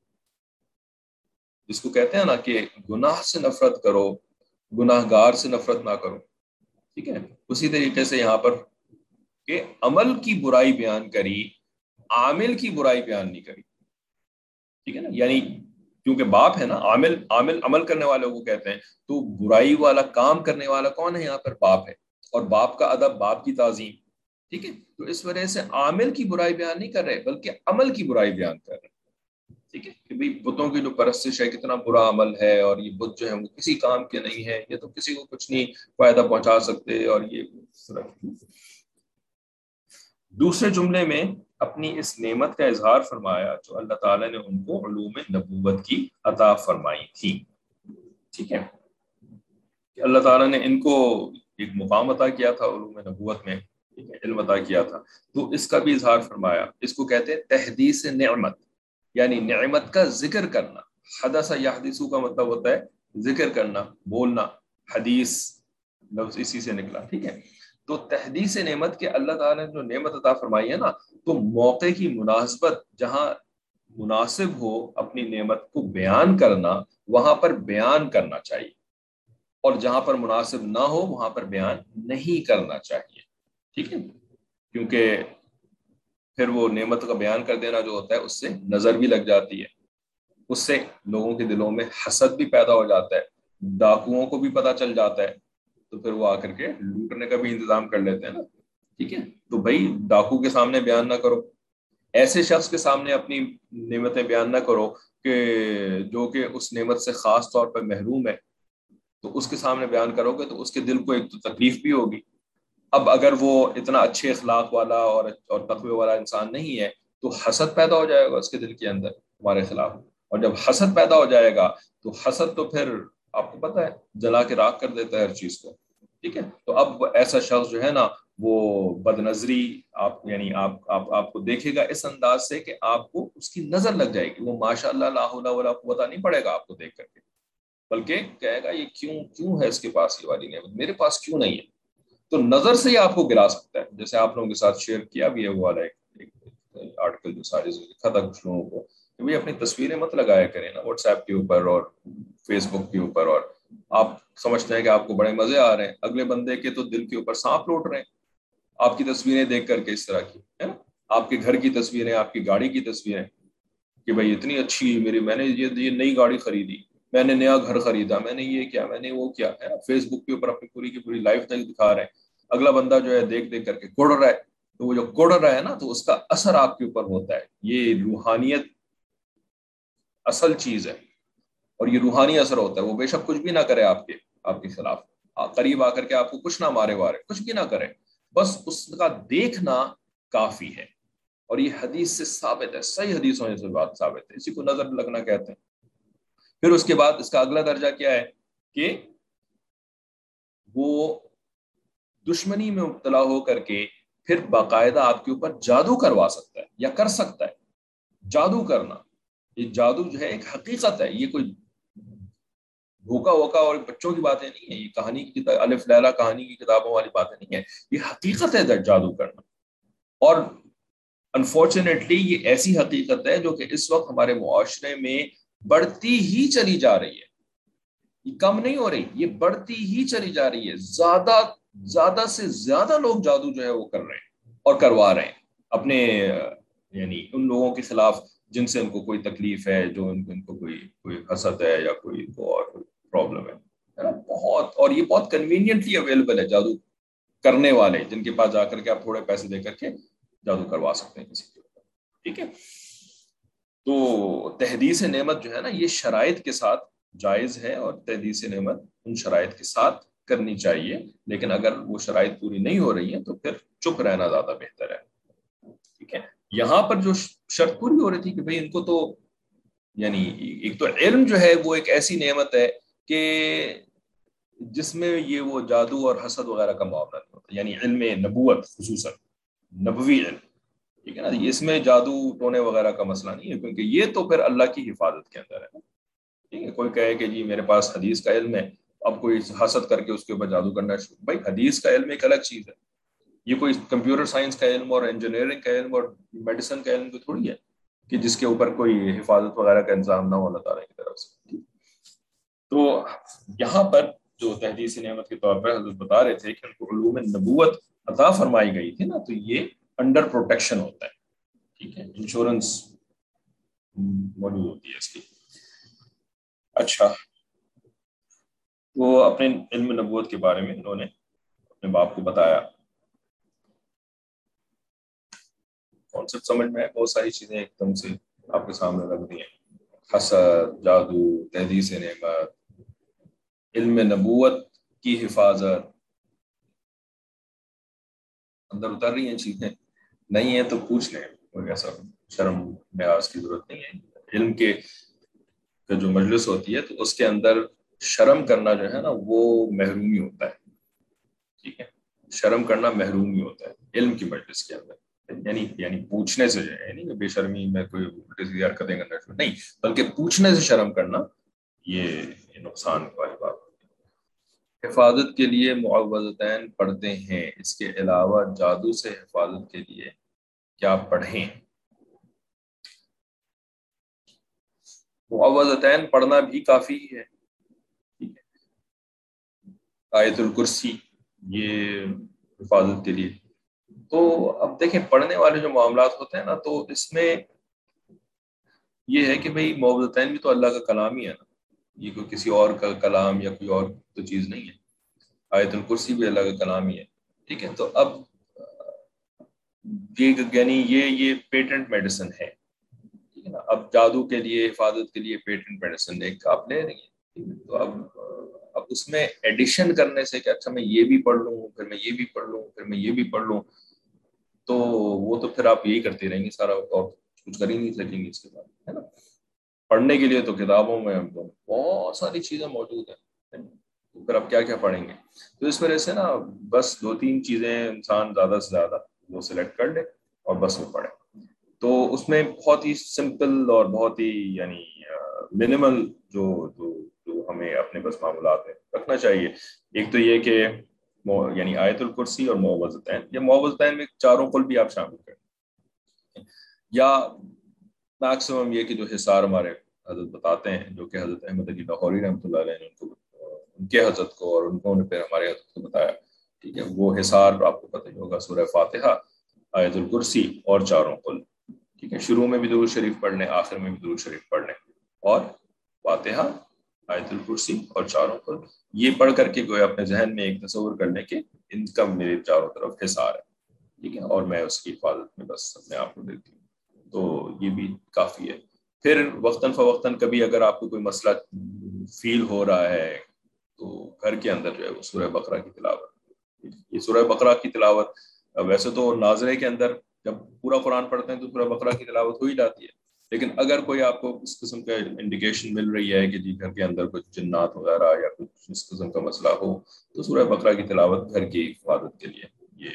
جس کو کہتے ہیں نا کہ گناہ سے نفرت کرو, گناہ گار سے نفرت نہ کرو. ٹھیک ہے, اسی طریقے سے یہاں پر کہ عمل کی برائی بیان کری, عامل کی برائی بیان نہیں کری. ٹھیک ہے نا, یعنی کیونکہ باپ ہے نا, عامل عامل عمل کرنے والوں کو کہتے ہیں, تو برائی والا کام کرنے والا کون ہے یہاں پر؟ باپ ہے, اور باپ کا ادب, باپ کی تعظیم. ٹھیک ہے, تو اس وجہ سے عامل کی برائی بیان نہیں کر رہے, بلکہ عمل کی برائی بیان کر رہے. ٹھیک ہے, کہ بھئی بتوں کی جو پرستش ہے کتنا برا عمل ہے, اور یہ بت جو ہے وہ کسی کام کے نہیں ہے, یہ تو کسی کو کچھ نہیں فائدہ پہنچا سکتے, اور یہ دوسرے جملے میں اپنی اس نعمت کا اظہار فرمایا جو اللہ تعالیٰ نے ان کو علوم نبوت کی عطا فرمائی تھی. ٹھیک ہے, کہ اللہ تعالیٰ نے ان کو ایک مقام عطا کیا تھا علوم نبوت میں, علم عطا کیا تھا, تو اس کا بھی اظہار فرمایا. اس کو کہتے ہیں تحدیث نعمت, یعنی نعمت کا ذکر کرنا. حدث یحدث کا مطلب ہوتا ہے ذکر کرنا, بولنا. حدیث لفظ اسی سے نکلا، ٹھیک ہے. تو تحدیث نعمت کے اللہ تعالیٰ نے جو نعمت عطا فرمائی ہے نا، تو موقع کی مناسبت جہاں مناسب ہو اپنی نعمت کو بیان کرنا، وہاں پر بیان کرنا چاہیے، اور جہاں پر مناسب نہ ہو وہاں پر بیان نہیں کرنا چاہیے، ٹھیک ہے. کیونکہ پھر وہ نعمت کا بیان کر دینا جو ہوتا ہے اس سے نظر بھی لگ جاتی ہے، اس سے لوگوں کے دلوں میں حسد بھی پیدا ہو جاتا ہے، ڈاکوؤں کو بھی پتہ چل جاتا ہے، تو پھر وہ آ کر کے لوٹنے کا بھی انتظام کر لیتے ہیں نا، ٹھیک ہے. تو بھائی ڈاکو کے سامنے بیان نہ کرو، ایسے شخص کے سامنے اپنی نعمتیں بیان نہ کرو کہ جو کہ اس نعمت سے خاص طور پر محروم ہے، تو اس کے سامنے بیان کرو گے تو اس کے دل کو ایک تو تکلیف بھی ہوگی. اب اگر وہ اتنا اچھے اخلاق والا اور اور تقوی والا انسان نہیں ہے تو حسد پیدا ہو جائے گا اس کے دل کے اندر ہمارے خلاف، اور جب حسد پیدا ہو جائے گا تو حسد تو پھر آپ کو پتہ ہے جلا کے راکھ کر دیتا ہے ہر چیز کو، ٹھیک ہے. تو اب ایسا شخص جو ہے نا وہ بد نظری آپ یعنی آپ آپ آپ کو دیکھے گا اس انداز سے کہ آپ کو اس کی نظر لگ جائے گی، وہ ماشاء اللہ لا حول ولا قوت نہیں پڑے گا آپ کو دیکھ کر کے، بلکہ کہے گا یہ کیوں کیوں ہے اس کے پاس یہ والی نعمت، میرے پاس کیوں نہیں ہے. تو نظر سے ہی آپ کو گرا سکتا ہے. جیسے آپ لوگوں کے ساتھ شیئر کیا بھی ہے وہ والا ایک آرٹیکل جو سارے لکھا تھا کچھ لوگوں کو کہ بھائی اپنی تصویریں مت لگایا کریں نا واٹس ایپ کے اوپر اور فیس بک کے اوپر، اور آپ سمجھتے ہیں کہ آپ کو بڑے مزے آ رہے ہیں، اگلے بندے کے تو دل کے اوپر سانپ لوٹ رہے ہیں آپ کی تصویریں دیکھ کر کے اس طرح کی ہے نا، آپ کے گھر کی تصویریں، آپ کی گاڑی کی تصویریں کہ بھائی اتنی اچھی میری، میں نے یہ نئی گاڑی خریدی، میں نے نیا گھر خریدا، میں نے یہ کیا، میں نے وہ کیا ہے نا، فیس بک کے اوپر اپنی پوری کی پوری لائف تک دکھا رہے ہیں. اگلا بندہ جو ہے دیکھ دیکھ کر کے گڑ رہا ہے، تو وہ جو گڑ رہا ہے نا تو اس کا اثر آپ کے اوپر ہوتا ہے. یہ روحانیت اصل چیز ہے، اور یہ روحانی اثر ہوتا ہے. وہ بے شک کچھ بھی نہ کرے آپ کے آپ کے خلاف، قریب آ کر کے آپ کو کچھ نہ مارے وارے، کچھ بھی نہ کرے، بس اس کا دیکھنا کافی ہے. اور یہ حدیث سے ثابت ہے، صحیح حدیث ہونے سے بات ثابت ہے، اسی کو نظر لگنا کہتے ہیں. پھر اس کے بعد اس کا اگلا درجہ کیا ہے کہ وہ دشمنی میں مبتلا ہو کر کے پھر باقاعدہ آپ کے اوپر جادو کروا سکتا ہے یا کر سکتا ہے. جادو کرنا، یہ جادو جو ہے ایک حقیقت ہے، یہ کوئی دھوکا ووکا اور بچوں کی باتیں نہیں ہیں، یہ کہانی کی الف لیلا کہانی کی کتابوں والی باتیں نہیں ہیں، یہ حقیقت ہے جادو کرنا. اور انفارچونیٹلی یہ ایسی حقیقت ہے جو کہ اس وقت ہمارے معاشرے میں بڑھتی ہی چلی جا رہی ہے، یہ کم نہیں ہو رہی، یہ بڑھتی ہی چلی جا رہی ہے. زیادہ زیادہ سے زیادہ لوگ جادو جو ہے وہ کر رہے ہیں اور کروا رہے ہیں اپنے یعنی ان لوگوں کے خلاف جن سے ان کو کوئی تکلیف ہے، جو ان کو, ان کو کوئی کوئی حسد ہے یا کوئی کو اور کوئی پرابلم ہے نا. بہت، اور یہ بہت کنوینئنٹلی اویلیبل ہے جادو کرنے والے، جن کے پاس جا کر کے آپ تھوڑے پیسے دے کر کے جادو کروا سکتے ہیں کسی کے اوپر، ٹھیک ہے. تو تحدیث نعمت جو ہے نا یہ شرائط کے ساتھ جائز ہے، اور تحدیث نعمت ان شرائط کے ساتھ کرنی چاہیے، لیکن اگر وہ شرائط پوری نہیں ہو رہی ہیں تو پھر چپ رہنا زیادہ بہتر ہے، ٹھیک ہے. یہاں پر جو شرط پوری ہو رہی تھی کہ بھئی ان کو تو یعنی ایک تو علم جو ہے وہ ایک ایسی نعمت ہے کہ جس میں یہ وہ جادو اور حسد وغیرہ کا معاملہ نہیں ہوتا، یعنی علم نبوت خصوصاً نبوی علم، ٹھیک ہے نا. اس میں جادو ٹونے وغیرہ کا مسئلہ نہیں ہے، کیونکہ یہ تو پھر اللہ کی حفاظت کے اندر ہے، ٹھیک ہے. کوئی کہے کہ جی میرے پاس حدیث کا علم ہے، اب کوئی حسد کر کے اس کے اوپر جادو کرنا شروع، بھائی حدیث کا علم ایک الگ چیز ہے، یہ کوئی کمپیوٹر سائنس کا علم اور انجینئرنگ کا علم اور میڈیسن کا علم تو تھوڑی ہے کہ جس کے اوپر کوئی حفاظت وغیرہ کا انتظام نہ ہو اللہ تعالیٰ کی طرف سے. تو یہاں پر جو تحدیث نعمت کے طور پر حضرت بتا رہے تھے کہ ان کو علوم نبوت عطا فرمائی گئی تھی نا، تو یہ انڈر پروٹیکشن ہوتا ہے، ٹھیک ہے، انشورنس موجود ہوتی ہے اس کی. اچھا، وہ اپنے علم نبوت کے بارے میں انہوں نے اپنے باپ کو بتایا. کانسیپٹ سمجھ میں بہت ساری چیزیں ایک دم سے آپ کے سامنے رکھ دی ہیں، حسد، جادو، تحدیث نعمت، علم نبوت کی حفاظت، اندر اتر رہی ہیں چیزیں. نہیں ہے تو پوچھ لیں، کوئی ایسا شرم لحاظ کی ضرورت نہیں ہے. علم کے جو مجلس ہوتی ہے تو اس کے اندر شرم کرنا جو ہے نا وہ محرومی ہوتا ہے، ٹھیک ہے. شرم کرنا محرومی ہوتا ہے علم کی مجلس کے اندر، یعنی یعنی پوچھنے سے جو ہے نہیں بے شرمی میں کوئی الٹی حرکتیں کرنا نہیں، بلکہ پوچھنے سے شرم کرنا یہ نقصان والی بات. حفاظت کے لیے معوذتین پڑھتے ہیں، اس کے علاوہ جادو سے حفاظت کے لیے کیا پڑھیں؟ معوذتین پڑھنا بھی کافی ہے، ٹھیک ہے، آیت الکرسی یہ حفاظت کے لیے۔ تو اب دیکھیں پڑھنے والے جو معاملات ہوتے ہیں نا، تو اس میں یہ ہے کہ بھئی معوذتین بھی تو اللہ کا کلام ہی ہے نا، یہ کوئی کسی اور کا کلام یا کوئی اور تو چیز نہیں ہے، آیت الکرسی بھی اللہ کا کلام ہی ہے، ٹھیک ہے۔ تو اب یہ یعنی یہ یہ پیٹنٹ میڈیسن ہے، ٹھیک ہے نا۔ اب جادو کے لیے حفاظت کے لیے پیٹنٹ میڈیسن ایک آپ لے رہی ہیں، تو اب اب اس میں ایڈیشن کرنے سے کہ اچھا میں یہ بھی پڑھ لوں، پھر میں یہ بھی پڑھ لوں، پھر میں یہ بھی پڑھ لوں، تو وہ تو پھر آپ یہی کرتے رہیں گے سارا وقت، اور کچھ کر ہی نہیں سکیں گے اس کے بعد، ہے نا۔ پڑھنے کے لیے تو کتابوں میں بہت ساری چیزیں موجود ہیں، تو پھر آپ کیا کیا پڑھیں گے؟ تو اس وجہ سے نا بس دو تین چیزیں انسان زیادہ سے زیادہ وہ سلیکٹ کر لے اور بس وہ پڑھے۔ تو اس میں بہت ہی سمپل اور بہت ہی یعنی منیمل جو جو جو ہمیں اپنے بس معاملات میں رکھنا چاہیے، ایک تو یہ کہ یعنی آیت الکرسی اور معوذتین، یا معوذتین میں چاروں قل بھی آپ شامل کریں، یا میکسیمم یہ کہ جو حصار ہمارے حضرت بتاتے ہیں، جو کہ حضرت احمد علی لاہوری رحمۃ اللہ علیہ نے ان کو ان کے حضرت کو اور انہوں نے پھر ہمارے حضرت کو بتایا، ٹھیک ہے، وہ حصار آپ کو پتہ ہی ہوگا، سورہ فاتحہ، آیت الکرسی اور چاروں قل، ٹھیک ہے۔ شروع میں بھی درود شریف پڑھ لیں، آخر میں بھی درود شریف پڑھ لیں، اور فاتحہ، آیت الکرسی اور چاروں قل، یہ پڑھ کر کے گویا اپنے ذہن میں ایک تصور کر لیں کہ ان کا میرے چاروں طرف حصار ہے، ٹھیک ہے، اور میں اس کی حفاظت میں بس اپنے آپ کو دیتی ہوں، تو یہ بھی کافی ہے۔ پھر وقتاً فوقتاً کبھی اگر آپ کو کوئی مسئلہ فیل ہو رہا ہے تو گھر کے اندر جو ہے وہ سورہ بقرہ کی تلاوت، یہ سورہ بقرہ کی تلاوت ویسے تو ناظرے کے اندر جب پورا قرآن پڑھتے ہیں تو سورہ بقرہ کی تلاوت ہو ہی جاتی ہے، لیکن اگر کوئی آپ کو اس قسم کا انڈیکیشن مل رہی ہے کہ جی گھر کے اندر کچھ جنات وغیرہ یا کچھ اس قسم کا مسئلہ ہو، تو سورہ بقرہ کی تلاوت گھر کی حفاظت کے لیے یہ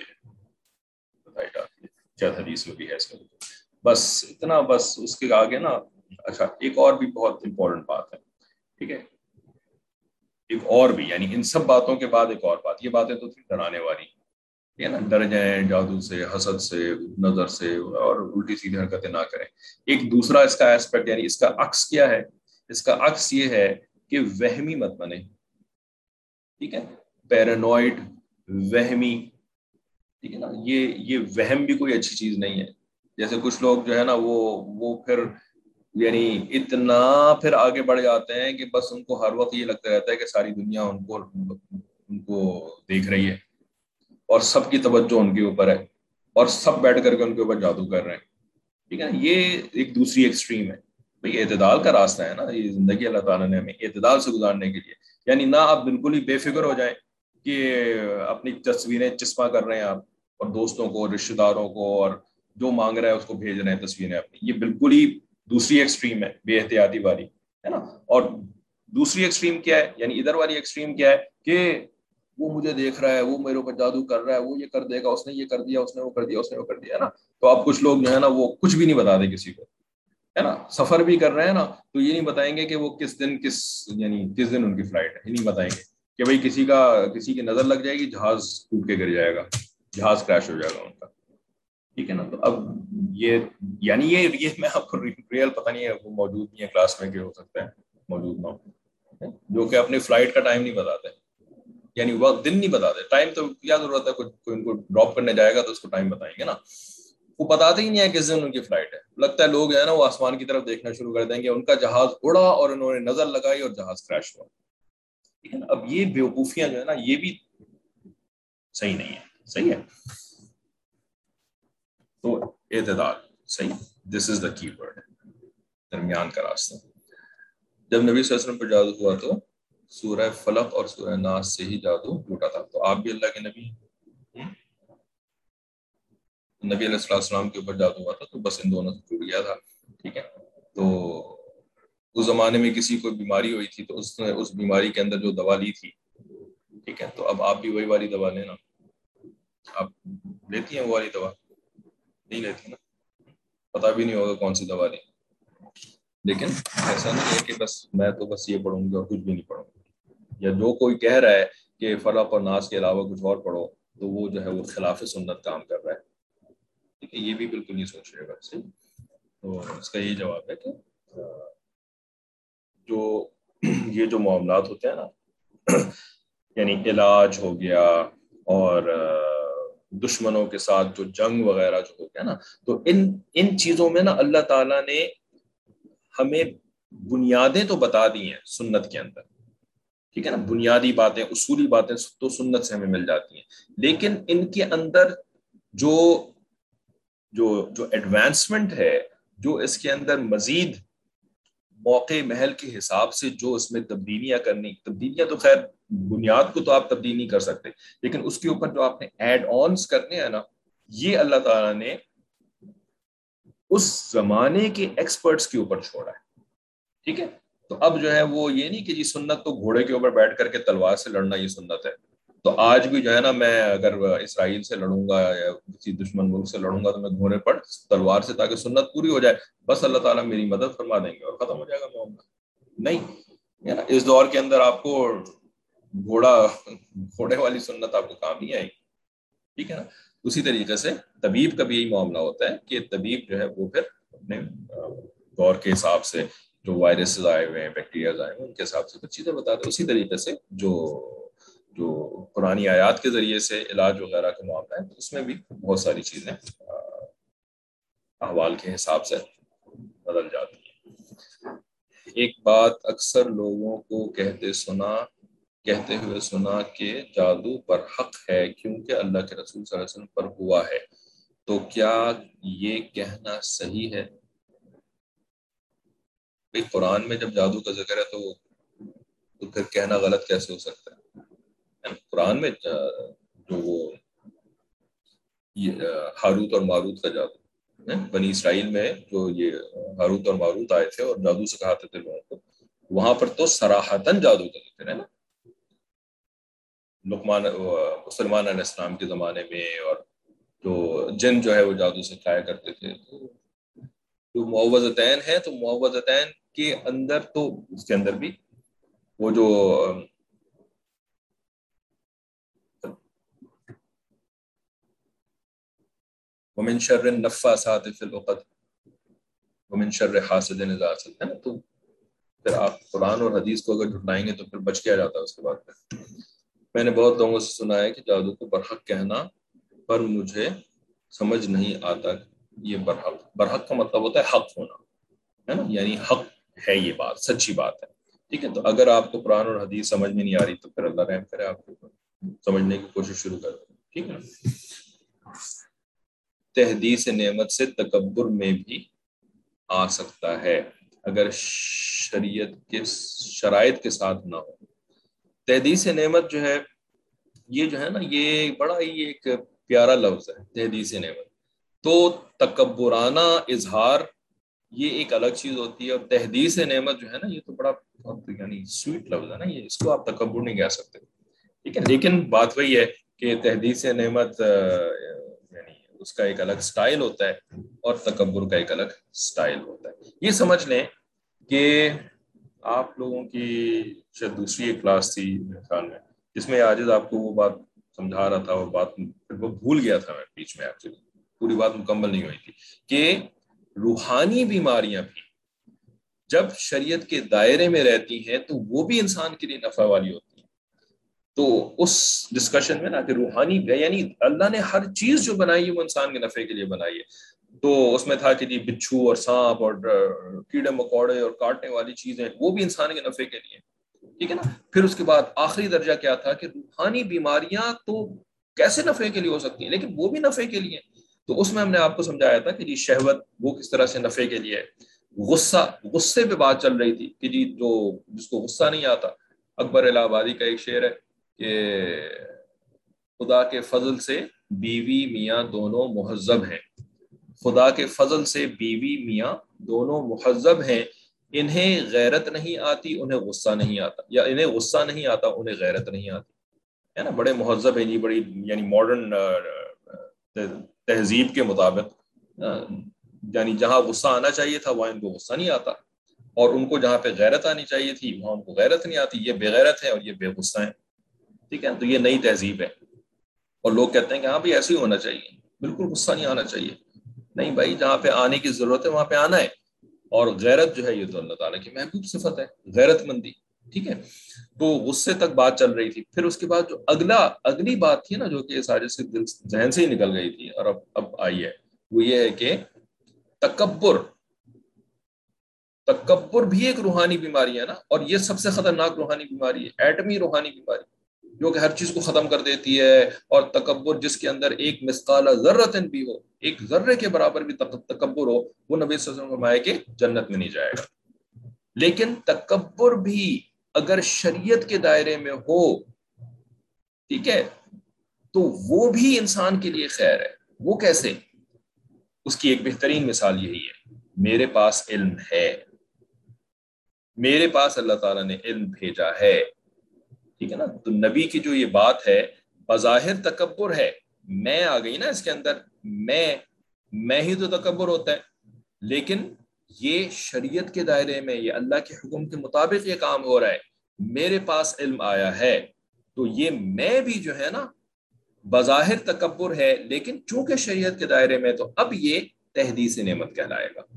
بتائی جاتی ہے، شاید حدیث میں بھی ہے اس کا، بس اتنا، بس اس کے آگے نا۔ اچھا ایک اور بھی بہت امپورٹنٹ بات ہے، ٹھیک ہے، ایک اور بھی یعنی ان سب باتوں کے بعد ایک اور بات، یہ باتیں تو تھی ڈرانے والی، ہے نا، ڈر جائیں جادو سے، حسد سے، نظر سے، اور الٹی سیدھی حرکتیں نہ کریں۔ ایک دوسرا اس کا ایسپیکٹ یعنی اس کا عکس کیا ہے؟ اس کا عکس یہ ہے کہ وہمی مت بنے، ٹھیک ہے، پیرانوئڈ، وہمی، ٹھیک ہے نا، یہ یہ وہم بھی کوئی اچھی چیز نہیں ہے۔ جیسے کچھ لوگ جو ہے نا وہ وہ پھر یعنی اتنا پھر آگے بڑھ جاتے ہیں کہ بس ان کو ہر وقت یہ لگتا رہتا ہے کہ ساری دنیا ان کو ان کو دیکھ رہی ہے اور سب کی توجہ ان کے اوپر ہے اور سب بیٹھ کر کے ان کے اوپر جادو کر رہے ہیں، ٹھیک ہے نا۔ یہ ایک دوسری ایکسٹریم ہے، بھئی اعتدال کا راستہ ہے نا یہ زندگی، اللہ تعالیٰ نے ہمیں اعتدال سے گزارنے کے لیے، یعنی نہ آپ بالکل ہی بے فکر ہو جائیں کہ اپنی تصویریں چسپاں کر رہے ہیں آپ، اور دوستوں کو، رشتہ داروں کو، اور جو مانگ رہا ہے اس کو بھیج رہے ہیں تصویریں اپنی، یہ بالکل ہی دوسری ایکسٹریم ہے، بے احتیاطی والی، ہے نا۔ اور دوسری ایکسٹریم کیا ہے، یعنی ادھر والی ایکسٹریم کیا ہے کہ وہ مجھے دیکھ رہا ہے، وہ میرے اوپر جادو کر رہا ہے، وہ یہ کر دے گا، اس نے یہ کر دیا، اس نے وہ کر دیا، اس نے وہ کر دیا، ہے نا۔ تو اب کچھ لوگ جو ہے نا وہ کچھ بھی نہیں بتا دے کسی کو، ہے نا، سفر بھی کر رہے ہیں نا تو یہ نہیں بتائیں گے کہ وہ کس دن کس یعنی کس دن ان کی فلائٹ ہے، یہ نہیں بتائیں گے کہ بھئی کسی کا کسی کی نظر لگ جائے گی، جہاز ٹوٹ کے گر جائے گا، جہاز کریش ہو جائے گا ان کا، ٹھیک ہے نا۔ تو اب یہ یعنی یہ یہ میں آپ کو ریئل پتہ نہیں ہے، وہ موجود نہیں ہے کلاس میں کہ ہو سکتا ہے موجود نہ ہو، جو کہ اپنی فلائٹ کا ٹائم نہیں بتاتے، یعنی وقت دن نہیں بتاتے، ٹائم تو کیا ضرورت ہے، کوئی ان کو ڈراپ کرنے جائے گا تو اس کو ٹائم بتائیں گے نا، وہ بتاتے ہی نہیں ہے کس دن ان کی فلائٹ ہے، لگتا ہے لوگ جو ہے نا وہ آسمان کی طرف دیکھنا شروع کر دیں گے، ان کا جہاز اڑا اور انہوں نے نظر لگائی اور جہاز کریش ہوا، ٹھیک ہے نا۔ اب یہ بیوقوفیاں جو ہے نا یہ بھی صحیح نہیں ہے، صحیح ہے، تو اعتدال، صحیح، دس از دا کی ورڈ، درمیان کا راستہ۔ جب نبی صلی اللہ علیہ وسلم پر جادو ہوا تو سورہ فلق اور سورہ ناس سے ہی جادو ٹوٹا تھا، تو آپ بھی اللہ کے نبی ہیں، نبی علیہ السلام کے اوپر جادو ہوا تھا تو بس ان دونوں سے ٹوٹ گیا تھا، ٹھیک ہے۔ تو اس زمانے میں کسی کو بیماری ہوئی تھی تو اس نے اس بیماری کے اندر جو دوا لی تھی، ٹھیک ہے، تو اب آپ بھی وہی والی دوا لینا، آپ لیتی ہیں وہ والی دوا؟ نہیں لیتی نا، پتہ بھی نہیں ہوگا کون سی دوا لی، لیکن ایسا نہیں ہے کہ بس میں تو بس یہ پڑھوں گی اور کچھ بھی نہیں پڑھوں گی، یا جو کوئی کہہ رہا ہے کہ فلق اور ناس کے علاوہ کچھ اور پڑھو تو وہ جو ہے وہ خلاف سنت کام کر رہا ہے. ٹھیک ہے, یہ بھی بالکل نہیں سوچیے گا. صحیح. تو اس کا یہ جواب ہے کہ جو یہ جو معاملات ہوتے ہیں نا, یعنی علاج ہو گیا اور دشمنوں کے ساتھ جو جنگ وغیرہ جو ہو گیا نا, تو ان ان چیزوں میں نا اللہ تعالیٰ نے ہمیں بنیادیں تو بتا دی ہیں سنت کے اندر. ٹھیک ہے نا, بنیادی باتیں, اصولی باتیں تو سنت سے ہمیں مل جاتی ہیں, لیکن ان کے اندر جو جو جو ایڈوانسمنٹ ہے, جو اس کے اندر مزید موقع محل کے حساب سے جو اس میں تبدیلیاں کرنی, تبدیلیاں تو خیر بنیاد کو تو آپ تبدیل نہیں کر سکتے, لیکن اس کے اوپر جو آپ نے ایڈ آنس کرنے ہیں نا, یہ اللہ تعالیٰ نے اس زمانے کے ایکسپرٹس کے اوپر چھوڑا ہے. ٹھیک ہے, تو اب جو ہے وہ یہ نہیں کہ جی سنت تو گھوڑے کے اوپر بیٹھ کر کے تلوار سے لڑنا یہ سنت ہے. تو آج بھی جو ہے نا, میں اگر اسرائیل سے لڑوں گا یا کسی دشمن ملک سے لڑوں گا تو میں گھوڑے پر تلوار سے, تاکہ سنت پوری ہو جائے, بس اللہ تعالیٰ میری مدد فرما دیں گے اور ختم ہو جائے گا معاملہ. نہیں, اس دور کے اندر آپ کو گھوڑا گھوڑے والی سنت آپ کو کام نہیں آئے گی. ٹھیک ہے نا. اسی طریقے سے طبیب کا بھی یہی معاملہ ہوتا ہے کہ طبیب جو ہے وہ پھر اپنے دور کے حساب سے جو وائرسز آئے ہوئے ہیں, بیکٹیریاز آئے ہوئے ہیں, ان کے حساب سے کچھ چیزیں بتاتے ہیں. اسی طریقے سے جو جو قرآنی آیات کے ذریعے سے علاج وغیرہ کا معاملہ ہے, تو اس میں بھی بہت ساری چیزیں احوال کے حساب سے بدل جاتی ہیں. ایک بات اکثر لوگوں کو کہتے سنا کہتے ہوئے سنا کہ جادو برحق ہے کیونکہ اللہ کے رسول صلی اللہ علیہ وسلم پر ہوا ہے, تو کیا یہ کہنا صحیح ہے؟ قرآن میں جب جادو کا ذکر ہے تو تو پھر کہنا غلط کیسے ہو سکتا ہے؟ قرآن میں جو وہ ہاروت اور ماروت کا جادو, بنی اسرائیل میں جو یہ ہاروت اور ماروت آئے تھے اور جادو سکھاتے تھے لوگوں کو, وہاں پر تو صراحتاً جادو کا ذکر ہے نا. لقمان مسلمان علیہ السلام کے زمانے میں, اور جو جن جو ہے وہ جادو سکھایا کرتے تھے. تو جو معوذتین ہیں, تو معوذتین کے اندر تو اس کے اندر بھی وہ جو ومن شر النفاثات فی العقد ومن شر حاسد اذا حسد ہے نا. تو پھر آپ قرآن اور حدیث کو اگر جھٹلائیں گے تو پھر بچ کیا جاتا ہے اس کے بعد. پھر میں نے بہت لوگوں سے سنا ہے کہ جادو کو برحق کہنا, پر مجھے سمجھ نہیں آتا. یہ برحق برحق کا مطلب ہوتا ہے حق ہونا, ہے نا, یعنی حق ہے, یہ بات سچی بات ہے. ٹھیک ہے, تو اگر آپ کو قرآن اور حدیث سمجھ میں نہیں آ رہی تو پھر اللہ رحم کرے, آپ کو سمجھنے کی کوشش شروع کر دیں. ٹھیک ہے. تحدیث نعمت سے تکبر میں بھی آ سکتا ہے اگر شریعت کے شرائط کے ساتھ نہ ہو. تحدیث نعمت جو ہے یہ جو ہے نا, یہ بڑا ہی ایک پیارا لفظ ہے تحدیث نعمت. تو تکبرانہ اظہار یہ ایک الگ چیز ہوتی ہے, اور تحدیث نعمت جو ہے نا, یہ تو بڑا بہت یعنی سویٹ لفظ ہے نا, یہ اس کو آپ تکبر نہیں کہہ سکتے. ٹھیک ہے, لیکن بات وہی ہے کہ تحدیث نعمت یعنی اس کا ایک الگ سٹائل ہوتا ہے اور تکبر کا ایک الگ سٹائل ہوتا ہے. یہ سمجھ لیں کہ آپ لوگوں کی شاید دوسری ایک کلاس تھی خیال میں, جس میں عاجز آپ کو وہ بات سمجھا رہا تھا, وہ بات پھر وہ بھول گیا تھا میں بیچ میں, ایکچولی پوری بات مکمل نہیں ہوئی تھی, کہ روحانی بیماریاں بھی جب شریعت کے دائرے میں رہتی ہیں تو وہ بھی انسان کے لیے نفع والی ہوتی ہیں. تو اس ڈسکشن میں نا کہ روحانی یعنی اللہ نے ہر چیز جو بنائی ہے وہ انسان کے نفع کے لیے بنائی ہے. تو اس میں تھا کہ جی بچھو اور سانپ اور کیڑے مکوڑے اور کاٹنے والی چیزیں وہ بھی انسان کے نفع کے لیے. ٹھیک ہے نا. پھر اس کے بعد آخری درجہ کیا تھا کہ روحانی بیماریاں تو کیسے نفع کے لیے ہو سکتی ہیں, لیکن وہ بھی نفع کے لیے. تو اس میں ہم نے آپ کو سمجھایا تھا کہ جی شہوت وہ کس طرح سے نفع کے لیے ہے. غصہ, غصے پہ بات چل رہی تھی کہ جی جو جس کو غصہ نہیں آتا, اکبر الہ آبادی کا ایک شعر ہے کہ خدا کے فضل سے بیوی میاں دونوں مہذب ہیں, خدا کے فضل سے بیوی میاں دونوں مہذب ہیں, انہیں غیرت نہیں آتی انہیں غصہ نہیں آتا, یا انہیں غصہ نہیں آتا انہیں غیرت نہیں آتی, ہے نا. بڑے مہذب ہیں جی, بڑی یعنی ماڈرن تہذیب کے مطابق, یعنی جہاں غصہ آنا چاہیے تھا وہاں ان کو غصہ نہیں آتا, اور ان کو جہاں پہ غیرت آنی چاہیے تھی وہاں ان کو غیرت نہیں آتی. یہ بے غیرت ہیں اور یہ بے غصہ ہیں. ٹھیک ہے، تو یہ نئی تہذیب ہے، اور لوگ کہتے ہیں کہ ہاں بھائی ایسے ہی ہونا چاہیے، بالکل غصہ نہیں آنا چاہیے، نہیں بھائی جہاں پہ آنے کی ضرورت ہے وہاں پہ آنا ہے، اور غیرت جو ہے یہ تو اللہ تعالیٰ کی محبوب صفت ہے، غیرت مندی، ٹھیک ہے۔ تو غصے تک بات چل رہی تھی، پھر اس کے بعد جو اگلا اگلی بات تھی نا جو کہ سارے سے دل ذہن سے ہی نکل گئی تھی اور اب اب آئی ہے، وہ یہ ہے کہ تکبر تکبر بھی ایک روحانی بیماری ہے نا، اور یہ سب سے خطرناک روحانی بیماری ہے، ایٹمی روحانی بیماری جو کہ ہر چیز کو ختم کر دیتی ہے، اور تکبر جس کے اندر ایک مثقال ذرۃ بھی ہو، ایک ذرے کے برابر بھی تکبر ہو، وہ نبی صلی اللہ علیہ وسلم فرمایا کہ جنت میں نہیں جائے گا۔ لیکن تکبر بھی اگر شریعت کے دائرے میں ہو، ٹھیک ہے، تو وہ بھی انسان کے لیے خیر ہے۔ وہ کیسے؟ اس کی ایک بہترین مثال یہی ہے، میرے پاس علم ہے، میرے پاس اللہ تعالیٰ نے علم بھیجا ہے، ٹھیک ہے نا، تو نبی کی جو یہ بات ہے بظاہر تکبر ہے، میں آ گئی نا اس کے اندر، میں میں ہی تو تکبر ہوتا ہے، لیکن یہ شریعت کے دائرے میں، یہ اللہ کے حکم کے مطابق یہ کام ہو رہا ہے، میرے پاس علم آیا ہے، تو یہ میں بھی جو ہے نا بظاہر تکبر ہے، لیکن چونکہ شریعت کے دائرے میں، تو اب یہ تحدیث نعمت کہلائے گا،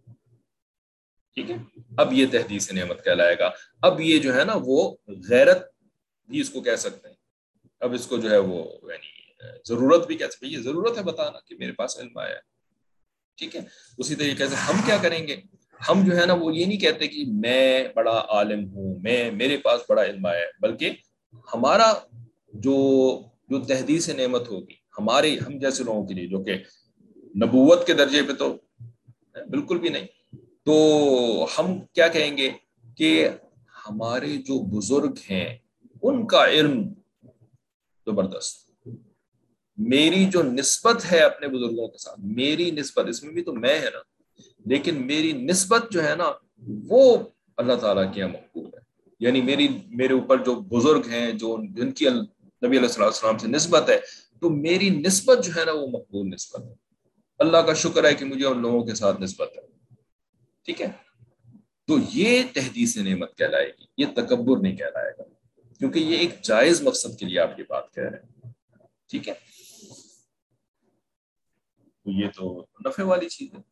ٹھیک ہے، اب یہ تحدیث نعمت کہلائے گا، اب یہ جو ہے نا وہ غیرت بھی اس کو کہہ سکتے ہیں، اب اس کو جو ہے وہ یعنی ضرورت بھی کہہ سکتے ہیں، یہ ضرورت ہے بتانا کہ میرے پاس علم آیا ہے، ٹھیک ہے۔ اسی طریقے سے ہم کیا کریں گے، ہم جو ہے نا وہ یہ نہیں کہتے کہ میں بڑا عالم ہوں، میں میرے پاس بڑا علم آیا ہے، بلکہ ہمارا جو جو تحدیث نعمت ہوگی ہمارے ہم جیسے لوگوں کے لیے، جو کہ نبوت کے درجے پہ تو بالکل بھی نہیں، تو ہم کیا کہیں گے کہ ہمارے جو بزرگ ہیں ان کا علم زبردست، میری جو نسبت ہے اپنے بزرگوں کے ساتھ، میری نسبت، اس میں بھی تو میں ہے نا، لیکن میری نسبت جو ہے نا وہ اللہ تعالیٰ کی محبوب ہے، یعنی میری میرے اوپر جو بزرگ ہیں، جو جن کی نبی علیہ السلام سے نسبت ہے، تو میری نسبت جو ہے نا وہ مقبول نسبت ہے، اللہ کا شکر ہے کہ مجھے ان لوگوں کے ساتھ نسبت ہے، ٹھیک ہے۔ تو یہ تحدیث نعمت کہلائے گی، یہ تکبر نہیں کہلائے گا، کیونکہ یہ ایک جائز مقصد کے لیے آپ یہ بات کہہ رہے ہیں، ٹھیک ہے۔ تو یہ تو نفع والی چیز ہے،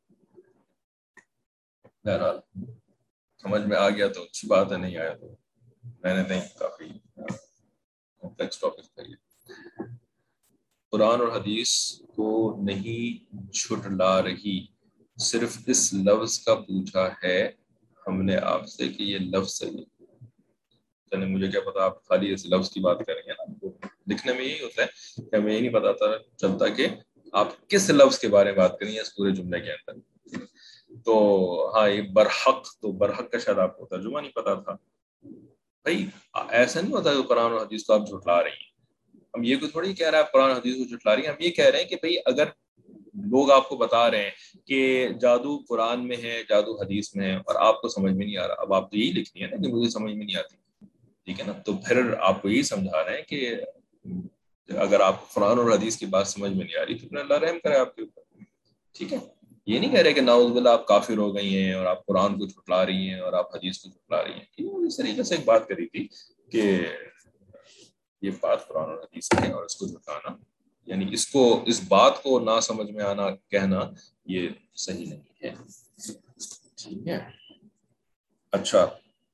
بہرحال سمجھ میں آ گیا تو اچھی بات ہے، نہیں آیا تو میں نے نہیں، کافی کمپلیکس ٹاپک تھا یہ۔ قرآن اور حدیث کو نہیں جھٹلا رہی، صرف اس لفظ کا پوچھا ہے ہم نے آپ سے کہ یہ لفظ صحیح، یعنی مجھے کیا پتا آپ خالی اس لفظ کی بات کریں گے نا، لکھنے میں یہی ہوتا ہے کہ ہمیں یہ نہیں پتا تھا چلتا کہ آپ کس لفظ کے بارے میں بات کریں اس پورے جملے کے اندر، تو ہاں یہ برحق، تو برحق کا شاید آپ کو ترجمہ نہیں پتا تھا، بھائی ایسا نہیں ہوتا کہ قرآن اور حدیث کو آپ جھٹلا رہی ہیں، ہم یہ کوئی تھوڑی کہہ رہا ہے آپ قرآن حدیث کو جھٹلا رہی ہیں، ہم یہ کہہ رہے ہیں کہ بھئی اگر لوگ آپ کو بتا رہے ہیں کہ جادو قرآن میں ہے، جادو حدیث میں ہے، اور آپ کو سمجھ میں نہیں آ رہا، اب آپ تو یہی لکھنی ہے نا کہ مجھے سمجھ میں نہیں آتی، ٹھیک ہے نا، تو پھر آپ کو یہی سمجھا رہے ہیں کہ اگر آپ قرآن اور حدیث کی بات سمجھ میں نہیں آ رہی تو پھر اللہ رحم کرے آپ کے اوپر، ٹھیک ہے۔ یہ نہیں کہہ رہے کہ نعوذ باللہ آپ کافر ہو گئی ہیں اور آپ قرآن کو جھٹلا رہی ہیں اور آپ حدیث کو جھٹلا رہی ہیں، اس طریقے سے ایک بات کری تھی کہ یہ بات قرآن اور حدیث ہے اور اس کو جھٹلانا، یعنی اس کو اس بات کو نہ سمجھ میں آنا کہنا یہ صحیح نہیں ہے، ٹھیک ہے۔ اچھا،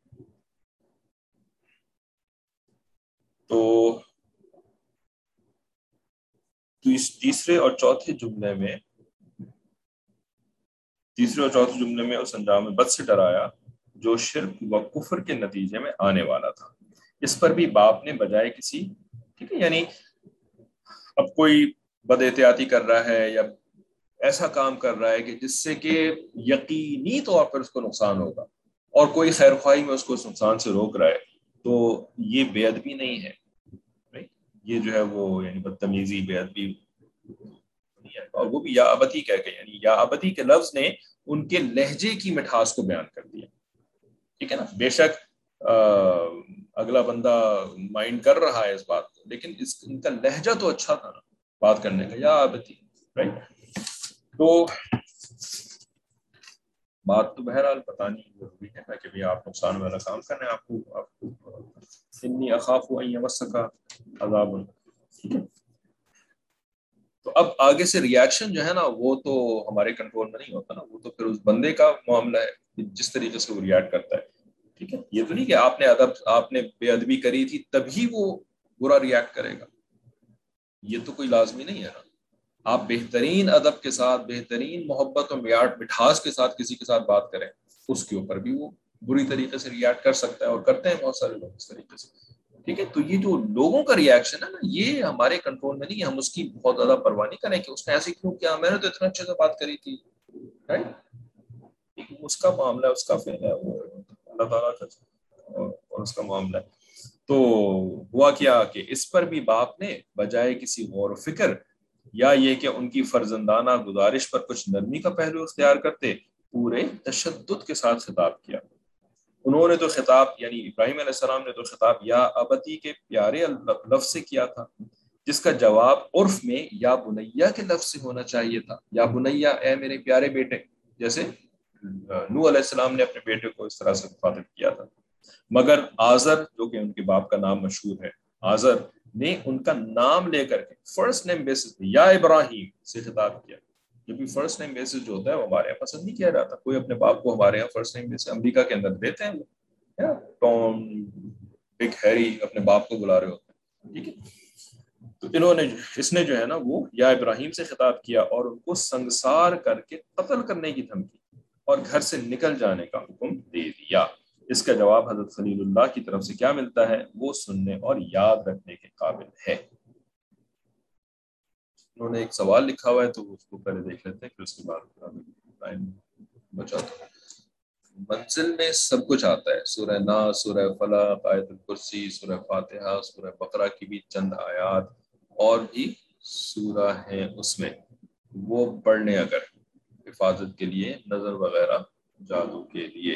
تو تیسرے اور چوتھے جملے میں تیسرے اور چوتھے جملے میں اس انجام بد سے ڈرایا جو شرک و کفر کے نتیجے میں آنے والا تھا، اس پر بھی باپ نے بجائے کسی، ٹھیک ہے، یعنی اب کوئی بد احتیاطی کر رہا ہے یا ایسا کام کر رہا ہے کہ جس سے کہ یقینی طور پر اس کو نقصان ہوگا، اور کوئی خیر خواہی میں اس کو اس نقصان سے روک رہا ہے، تو یہ بے ادبی نہیں ہے، یہ جو ہے وہ یعنی بدتمیزی، بے ادبی، اور وہ بھی یا ابتی کہہ کے، یعنی یا ابتی کے لفظ نے ان کے لہجے کی مٹھاس کو بیان کر دیا، ٹھیک ہے نا، بے شک اگلا بندہ مائنڈ کر رہا ہے اس بات کو، لیکن اس ان کا لہجہ تو اچھا تھا نا بات کرنے کا، یا ابتی، رائٹ۔ تو بات تو بہرحال بتانی ضروری ہے کہ بھی آپ نقصان والا کام کریں، آپ کو آپ کو انی اخاف ان یمسک عذاب. ٹھیک ہے. تو اب آگے سے ریاکشن جو ہے نا وہ تو ہمارے کنٹرول میں نہیں ہوتا نا, وہ تو پھر اس بندے کا معاملہ ہے جس طریقے سے وہ ریاکٹ کرتا ہے. ٹھیک ہے, یہ تو نہیں کہ آپ نے ادب آپ نے بے ادبی کری تھی تبھی وہ برا ریاکٹ کرے گا, یہ تو کوئی لازمی نہیں ہے نا. آپ بہترین ادب کے ساتھ, بہترین محبت اور مٹھاس کے ساتھ کسی کے ساتھ بات کریں, اس کے اوپر بھی وہ بری طریقے سے ریاکٹ کر سکتا ہے, اور کرتے ہیں بہت سارے لوگ اس طریقے سے. ٹھیک ہے, تو یہ جو لوگوں کا ریاکشن ہے نا یہ ہمارے کنٹرول میں نہیں ہے, ہم اس کی بہت زیادہ پرواہ نہیں کریں کہ اس نے ایسے کیوں کیا, میں نے تو اتنا اچھے سے بات کری تھی. اس کا معاملہ ہے, اس کا فعل ہے, وہ اللہ تعالیٰ کا اور اس کا معاملہ ہے. تو ہوا کیا کہ اس پر بھی باپ نے بجائے کسی غور و فکر یا یہ کہ ان کی فرزندانہ گزارش پر کچھ نرمی کا پہلو اختیار کرتے, پورے تشدد کے ساتھ خطاب کیا. انہوں نے تو خطاب یعنی ابراہیم علیہ السلام نے تو خطاب یا ابتی کے پیارے لفظ سے کیا تھا, جس کا جواب عرف میں یا بنیا کے لفظ سے ہونا چاہیے تھا, یا بنیا اے میرے پیارے بیٹے, جیسے نوح علیہ السلام نے اپنے بیٹے کو اس طرح سے مخاطب کیا تھا. مگر آزر جو کہ ان کے باپ کا نام مشہور ہے, آزر نے ان کا نام لے کر کے فرسٹ نیم بیسس یا ابراہیم سے خطاب کیا. جبکہ فرسٹ نیم بیسس جو ہوتا ہے وہ ہمارے یہاں پسند نہیں کیا جاتا, کوئی اپنے باپ کو ہمارے یہاں فرسٹ نیم بیسس, امریکہ کے اندر دیتے ہیں وہ ٹام ڈک ہیری اپنے باپ کو بلا رہے ہوتے ہیں. ٹھیک ہے, تو انہوں نے اس نے جو ہے نا وہ یا ابراہیم سے خطاب کیا اور ان کو سنگسار کر کے قتل کرنے کی دھمکی اور گھر سے نکل جانے کا حکم دے دیا. اس کا جواب حضرت خلیل اللہ کی طرف سے کیا ملتا ہے وہ سننے اور یاد رکھنے کے قابل ہے. انہوں نے ایک سوال لکھا ہوا ہے تو اس کو پہلے دیکھ لیتے ہیں, پھر اس کے بعد ٹائم بچا. منزل میں سب کچھ آتا ہے, سورہ ناس, سورہ فلق, آیت الکرسی, سورہ فاتحہ, سورہ بقرہ کی بھی چند آیات اور بھی سورہ ہیں اس میں, وہ پڑھنے اگر حفاظت کے لیے, نظر وغیرہ, جادو کے لیے.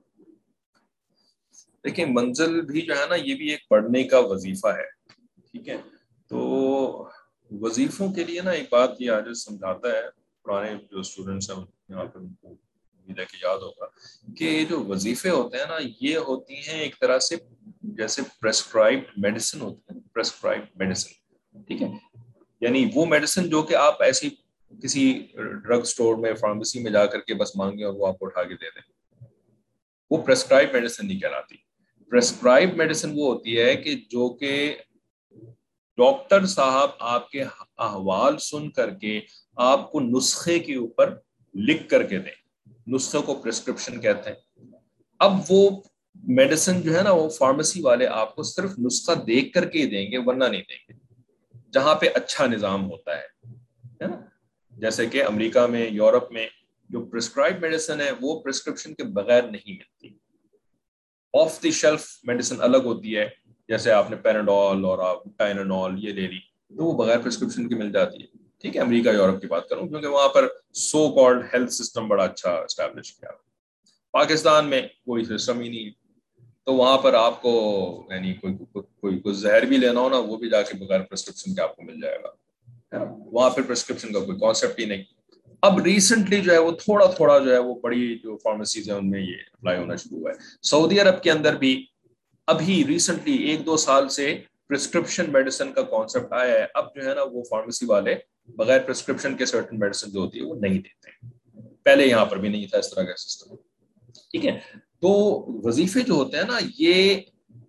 دیکھیں منزل بھی جو ہے نا یہ بھی ایک پڑھنے کا وظیفہ ہے. ٹھیک ہے, تو وظیفوں کے لیے نا ایک بات یہ آج سمجھاتا ہے, پرانے جو اسٹوڈنٹس ہیں یہاں پہ ان کو امید ہے کہ یاد ہوگا کہ جو وظیفے ہوتے ہیں نا یہ ہوتی ہیں ایک طرح سے جیسے پریسکرائبڈ میڈیسن ہوتی ہے, پریسکرائبڈ میڈیسن. ٹھیک ہے, یعنی وہ میڈیسن جو کہ آپ ایسی کسی ڈرگ سٹور میں, فارمیسی میں جا کر کے بس مانگیں اور وہ آپ کو اٹھا کے دے دیں, وہ پریسکرائب میڈیسن نہیں کہلاتی. پریسکرائب میڈیسن وہ ہوتی ہے کہ جو کہ ڈاکٹر صاحب آپ کے احوال سن کر کے آپ کو نسخے کے اوپر لکھ کر کے دیں, نسخے کو پرسکرپشن کہتے ہیں. اب وہ میڈیسن جو ہے نا وہ فارمیسی والے آپ کو صرف نسخہ دیکھ کر کے دیں گے, ورنہ نہیں دیں گے. جہاں پہ اچھا نظام ہوتا ہے نا, جیسے کہ امریکہ میں, یورپ میں جو پرسکرائب میڈیسن ہے وہ پرسکرپشن کے بغیر نہیں ملتی. آف دی شیلف میڈیسن الگ ہوتی ہے, جیسے آپ نے پیراڈول اور آپ ٹائنانول یہ لے لی تو وہ بغیر پرسکرپشن کی مل جاتی ہے. ٹھیک ہے, امریکہ یورپ کی بات کروں کیونکہ وہاں پر سو کالڈ ہیلتھ سسٹم بڑا اچھا اسٹیبلش کیا. پاکستان میں کوئی سسٹم ہی نہیں, تو وہاں پر آپ کو یعنی کوئی کوئی کوئی زہر بھی لینا ہو نا وہ بھی جا کے بغیر پرسکرپشن کے آپ کو مل جائے گا. وہاں پہ پرسکرپشن کا کوئی کانسیپٹ ہی نہیں. اب ریسنٹلی جو ہے وہ تھوڑا تھوڑا جو ہے وہ بڑی جو فارمیسیز ہیں ان میں یہ اپلائی ہونا شروع ہوا ہے. سعودی عرب کے اندر بھی ابھی ریسنٹلی ایک دو سال سے پرسکرپشن میڈیسن کا کانسیپٹ آیا ہے. اب جو ہے نا وہ فارمیسی والے بغیر پرسکرپشن کے سرٹن میڈیسن جو ہوتی ہے وہ نہیں دیتے. پہلے یہاں پر بھی نہیں تھا اس طرح کا سسٹم. ٹھیک ہے, تو وظیفے جو ہوتے ہیں نا یہ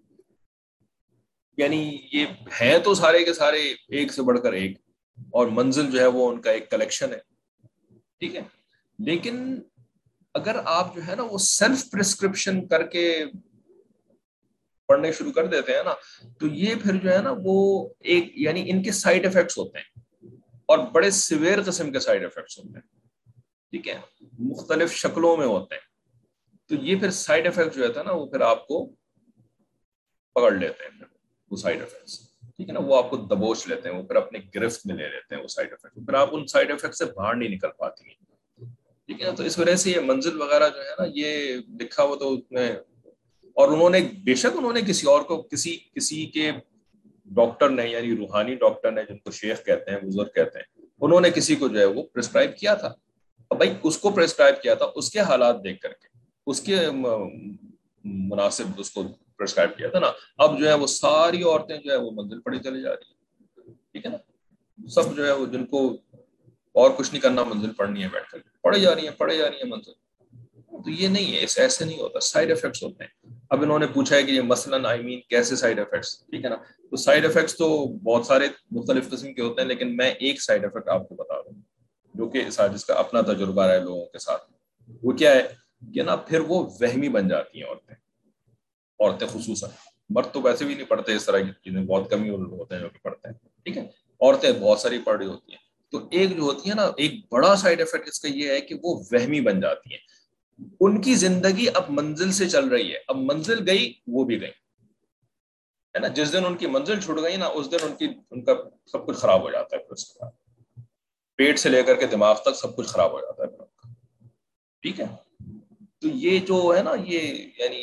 یعنی یہ ہیں تو سارے کے سارے ایک سے بڑھ کر ایک, اور منزل جو ہے وہ ان کا ایک کلیکشن ہے. ٹھیک ہے, لیکن اگر آپ جو ہے نا وہ سیلف پرسکرپشن کر کے پڑھنے شروع کر دیتے ہیں نا تو یہ پھر جو ہے نا وہ ایک یعنی ان کے سائیڈ افیکٹس ہوتے ہیں اور بڑے سیویئر قسم کے سائیڈ افیکٹس ہوتے ہیں. ٹھیک ہے, مختلف شکلوں میں ہوتے ہیں. تو یہ پھر سائیڈ افیکٹ جو ہے نا وہ پھر آپ کو پکڑ لیتے ہیں, وہ سائیڈ افیکٹس. ٹھیک ہے نا, وہ آپ کو دبوچ لیتے ہیں, وہ پھر اپنے گرفت میں لے لیتے ہیں وہ سائیڈ افیکٹ, پھر آپ ان سائیڈ افیکٹ سے باہر نہیں نکل پاتی ہیں. ٹھیک ہے, تو اس وجہ سے یہ منزل وغیرہ جو ہے نا یہ لکھا ہوا تو اس میں, اور انہوں نے بے شک انہوں نے کسی اور کو کسی کسی کے ڈاکٹر نے یعنی روحانی ڈاکٹر نے جن کو شیخ کہتے ہیں, بزرگ کہتے ہیں, انہوں نے کسی کو جو ہے وہ پرسکرائب کیا تھا. اب بھائی اس کو پرسکرائب کیا تھا اس کے حالات دیکھ کر کے, اس کے مناسب اس کو प्रिस्क्राइब किया था ना, अब जो है वो सारी औरतें जो है वो मंजिल पढ़ी चली जा रही है, ठीक है ना, सब जो है वो जिनको और कुछ नहीं करना मंजिल पढ़नी है बैठ कर पढ़े जा रही है पढ़े जा रही है मंजिल। तो ये नहीं है, ऐसे ऐसे नहीं होता, साइड इफेक्ट्स होते हैं। अब इन्होंने पूछा है कि ये मसलन आई मीन कैसे साइड इफेक्ट्स, ठीक है ना, तो साइड इफेक्ट्स तो बहुत सारे मुख्तलिफ किस्म के होते हैं, लेकिन मैं एक साइड इफेक्ट आपको बता रहा हूँ जो कि जिसका अपना तजुर्बा है लोगों के साथ। वो क्या है कि ना फिर वो वहमी बन जाती हैं औरतें, औरतें खुसूसन, मर्द तो वैसे भी नहीं पढ़ते इस तरह की चीजें, बहुत कम ही होते हैं जो कि पढ़ते हैं, ठीक है, औरतें बहुत सारी पढ़ रही होती हैं। तो एक जो होती है ना, एक बड़ा साइड इफेक्ट इसका ये है कि वो वहमी बन जाती है, उनकी जिंदगी अब मंजिल से चल रही है, अब मंजिल गई वो भी गई, है ना, जिस दिन उनकी मंजिल छूट गई ना उस दिन उनकी उनका सब कुछ खराब हो जाता है, फिर उसके बाद पेट से लेकर के दिमाग तक सब कुछ खराब हो जाता है फिर उनका, ठीक है। तो ये जो है ना ये यानी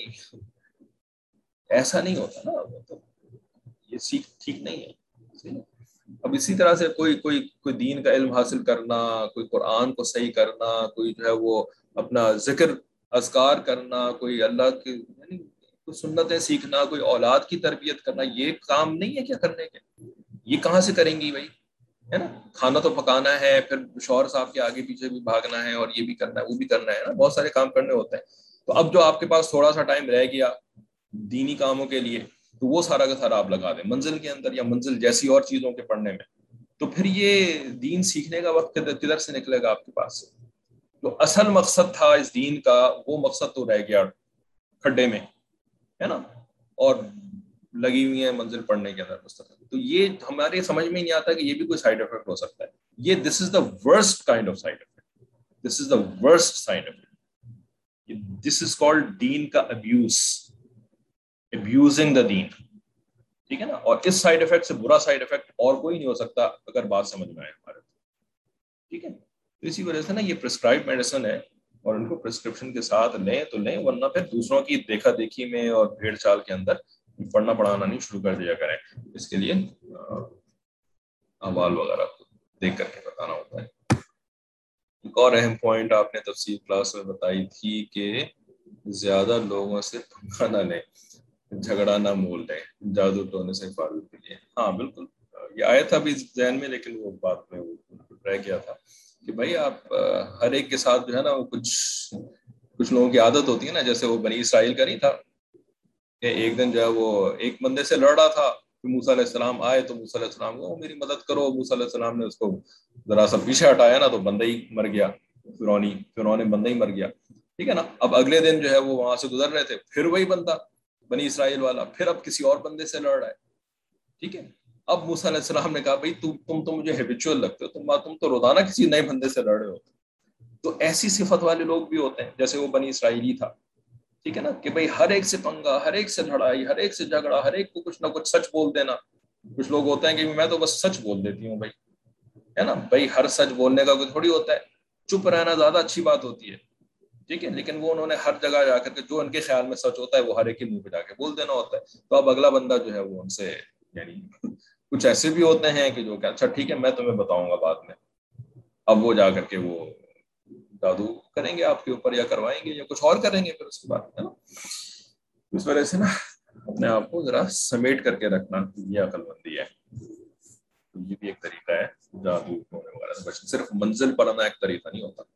ऐसा नहीं होता ना, तो ये सीख ठीक नहीं है। अब इसी तरह से कोई कोई कोई दीन का इल्म हासिल करना, कोई कुरान को सही करना, कोई जो है वो अपना जिक्र अज़कार करना, कोई अल्लाह की यानी कोई सुन्नतें सीखना, कोई औलाद की तरबियत करना, ये काम नहीं है क्या करने के? ये कहाँ से करेंगी भाई, है ना, खाना तो पकाना है, फिर शौहर साहब के आगे पीछे भी भागना है, और ये भी करना है वो भी करना है ना, बहुत सारे काम करने होते हैं। तो अब जो आपके पास थोड़ा सा टाइम रह गया दीनी कामों के लिए, तो वो सारा का सारा आप लगा दें मंजिल के अंदर या मंजिल जैसी और चीजों के पढ़ने में, तो फिर ये दीन सीखने का वक्त किधर से निकलेगा आपके पास से? तो असल मकसद था इस दीन का, वो मकसद तो रह गया खड्डे में, है ना, और लगी हुई है मंजिल पढ़ने के अंदर मुस्तकिल। तो ये हमारे समझ में नहीं आता कि ये भी कोई साइड इफेक्ट हो सकता है। ये this is the worst kind of side effect, this is the worst side effect, this is called दीन का अब्यूज, अब्यूजिंग द दीन, ठीक है ना। और इस साइड इफेक्ट से बुरा साइड इफेक्ट और कोई नहीं हो सकता अगर बात समझ में आए हमारे, ठीक है। तो इसी वजह से ना ये प्रिस्क्राइब मेडिसिन है, और इनको प्रिस्क्रिप्शन के साथ लें तो लें, वरना फिर दूसरों की देखा देखी में और भेड़ चाल के अंदर पढ़ना पढ़ाना नहीं शुरू कर दिया करें। इसके लिए अहवाल वगैरह देख करके बताना होता है। एक और अहम पॉइंट आपने तफसील क्लास में बताई थी कि ज्यादा लोगों से पंगा ना लें, झगड़ा ना मोल लें, जादू टोने से हिफाजत के लिए। हाँ बिल्कुल, ये आया था अभी जहन में, लेकिन वो बात में वो रह गया था कि भाई आप हर एक के साथ जो है ना वो कुछ कुछ लोगों की आदत होती है ना, जैसे वो बनी इसराइल का नहीं था कि एक दिन जो है वो एक बंदे से लड़ रहा था, फिर मूसा अलैहिस्सलाम आए तो मूसा अलैहिस्सलाम को मेरी मदद करो, मूसा अलैहिस्सलाम ने उसको जरा सा पीछे हटाया ना तो बंदा ही मर गया, फिरौनी फिरौनी बंदा ही मर गया, ठीक है ना। अब अगले दिन जो है वो वहां से गुजर रहे थे, फिर वही बंदा बनी इसराइल वाला फिर अब किसी और बंदे से लड़ रहा है, ठीक है। अब मूसा अलैहिस्सलाम ने कहा भाई तुम तुम तो मुझे हैबिचुअल लगते हो, तुम तुम तो रोजाना किसी नए बंदे से लड़ रहे हो। तो ऐसी सिफत वाले लोग भी होते हैं, जैसे वो बनी इसराइली था, ठीक है ना, कि भाई हर एक से पंगा, हर एक से लड़ाई, हर एक से झगड़ा, हर एक को कुछ ना कुछ सच बोल देना। कुछ लोग होते हैं कि मैं तो बस सच बोल देती हूँ भाई, है ना, भाई हर सच बोलने का कोई थोड़ी होता है, चुप रहना ज्यादा अच्छी बात होती है, ठीक है। लेकिन वो उन्होंने हर जगह जाकर के जो उनके ख्याल में सच होता है वो हर एक के मुंह पे जाके बोल देना होता है। तो अब अगला बंदा जो है वो उनसे यानी कुछ ऐसे भी होते हैं कि जो कि अच्छा ठीक है मैं तुम्हें बताऊंगा बाद में, अब वो जा करके वो जादू करेंगे आपके ऊपर या करवाएंगे या कुछ और करेंगे फिर उसके बाद, है ना। इस वजह से ना अपने आप को जरा समेट करके रखना ये अकलमंदी है। तो ये भी एक तरीका है जादू होने वगैरह से बचने, सिर्फ मंजिल पर आना एक तरीका नहीं होता।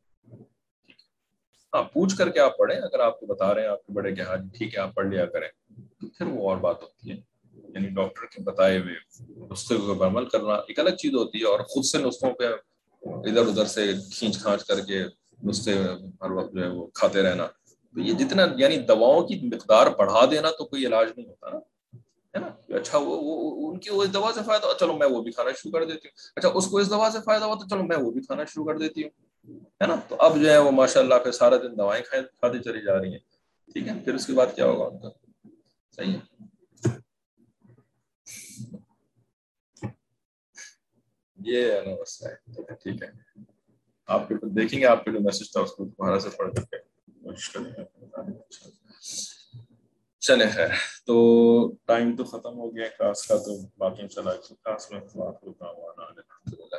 हाँ पूछ करके आप पढ़ें, अगर आपको बता रहे हैं आपके बड़े कि हाँ ठीक है आप पढ़ लिया करें, तो फिर वो और बात होती है। यानी डॉक्टर के बताए हुए नुस्खे पर अमल करना एक अलग चीज होती है, और खुद से नुस्खों पे इधर उधर से खींच खांच करके नुस्खे हर वक्त जो है वो खाते रहना, तो ये जितना यानी दवाओं की मिकदार बढ़ा देना तो कोई इलाज नहीं होता ना, है ना। अच्छा वो, वो उनकी वो इस दवा से फायदा, चलो मैं वो भी खाना शुरू कर देती हूँ, अच्छा उसको इस दवा से फायदा हुआ तो चलो मैं वो भी खाना शुरू कर देती हूँ, है ना। तो अब जो है वो माशाल्लाह फिर सारा दिन दवाएं खा खाती चली जा रही हैं, ठीक है, फिर उसके बाद क्या होगा उनका, सही है। ये है ना मसला है, ठीक है। आपके तो देखेंगे आपके जो मैसेज था उसको दोबारा से पढ़ करके कोशिश करेंगे। चले खैर, तो टाइम तो खत्म हो गया क्लास का, तो बाकी चला क्लास में बात होता हुआ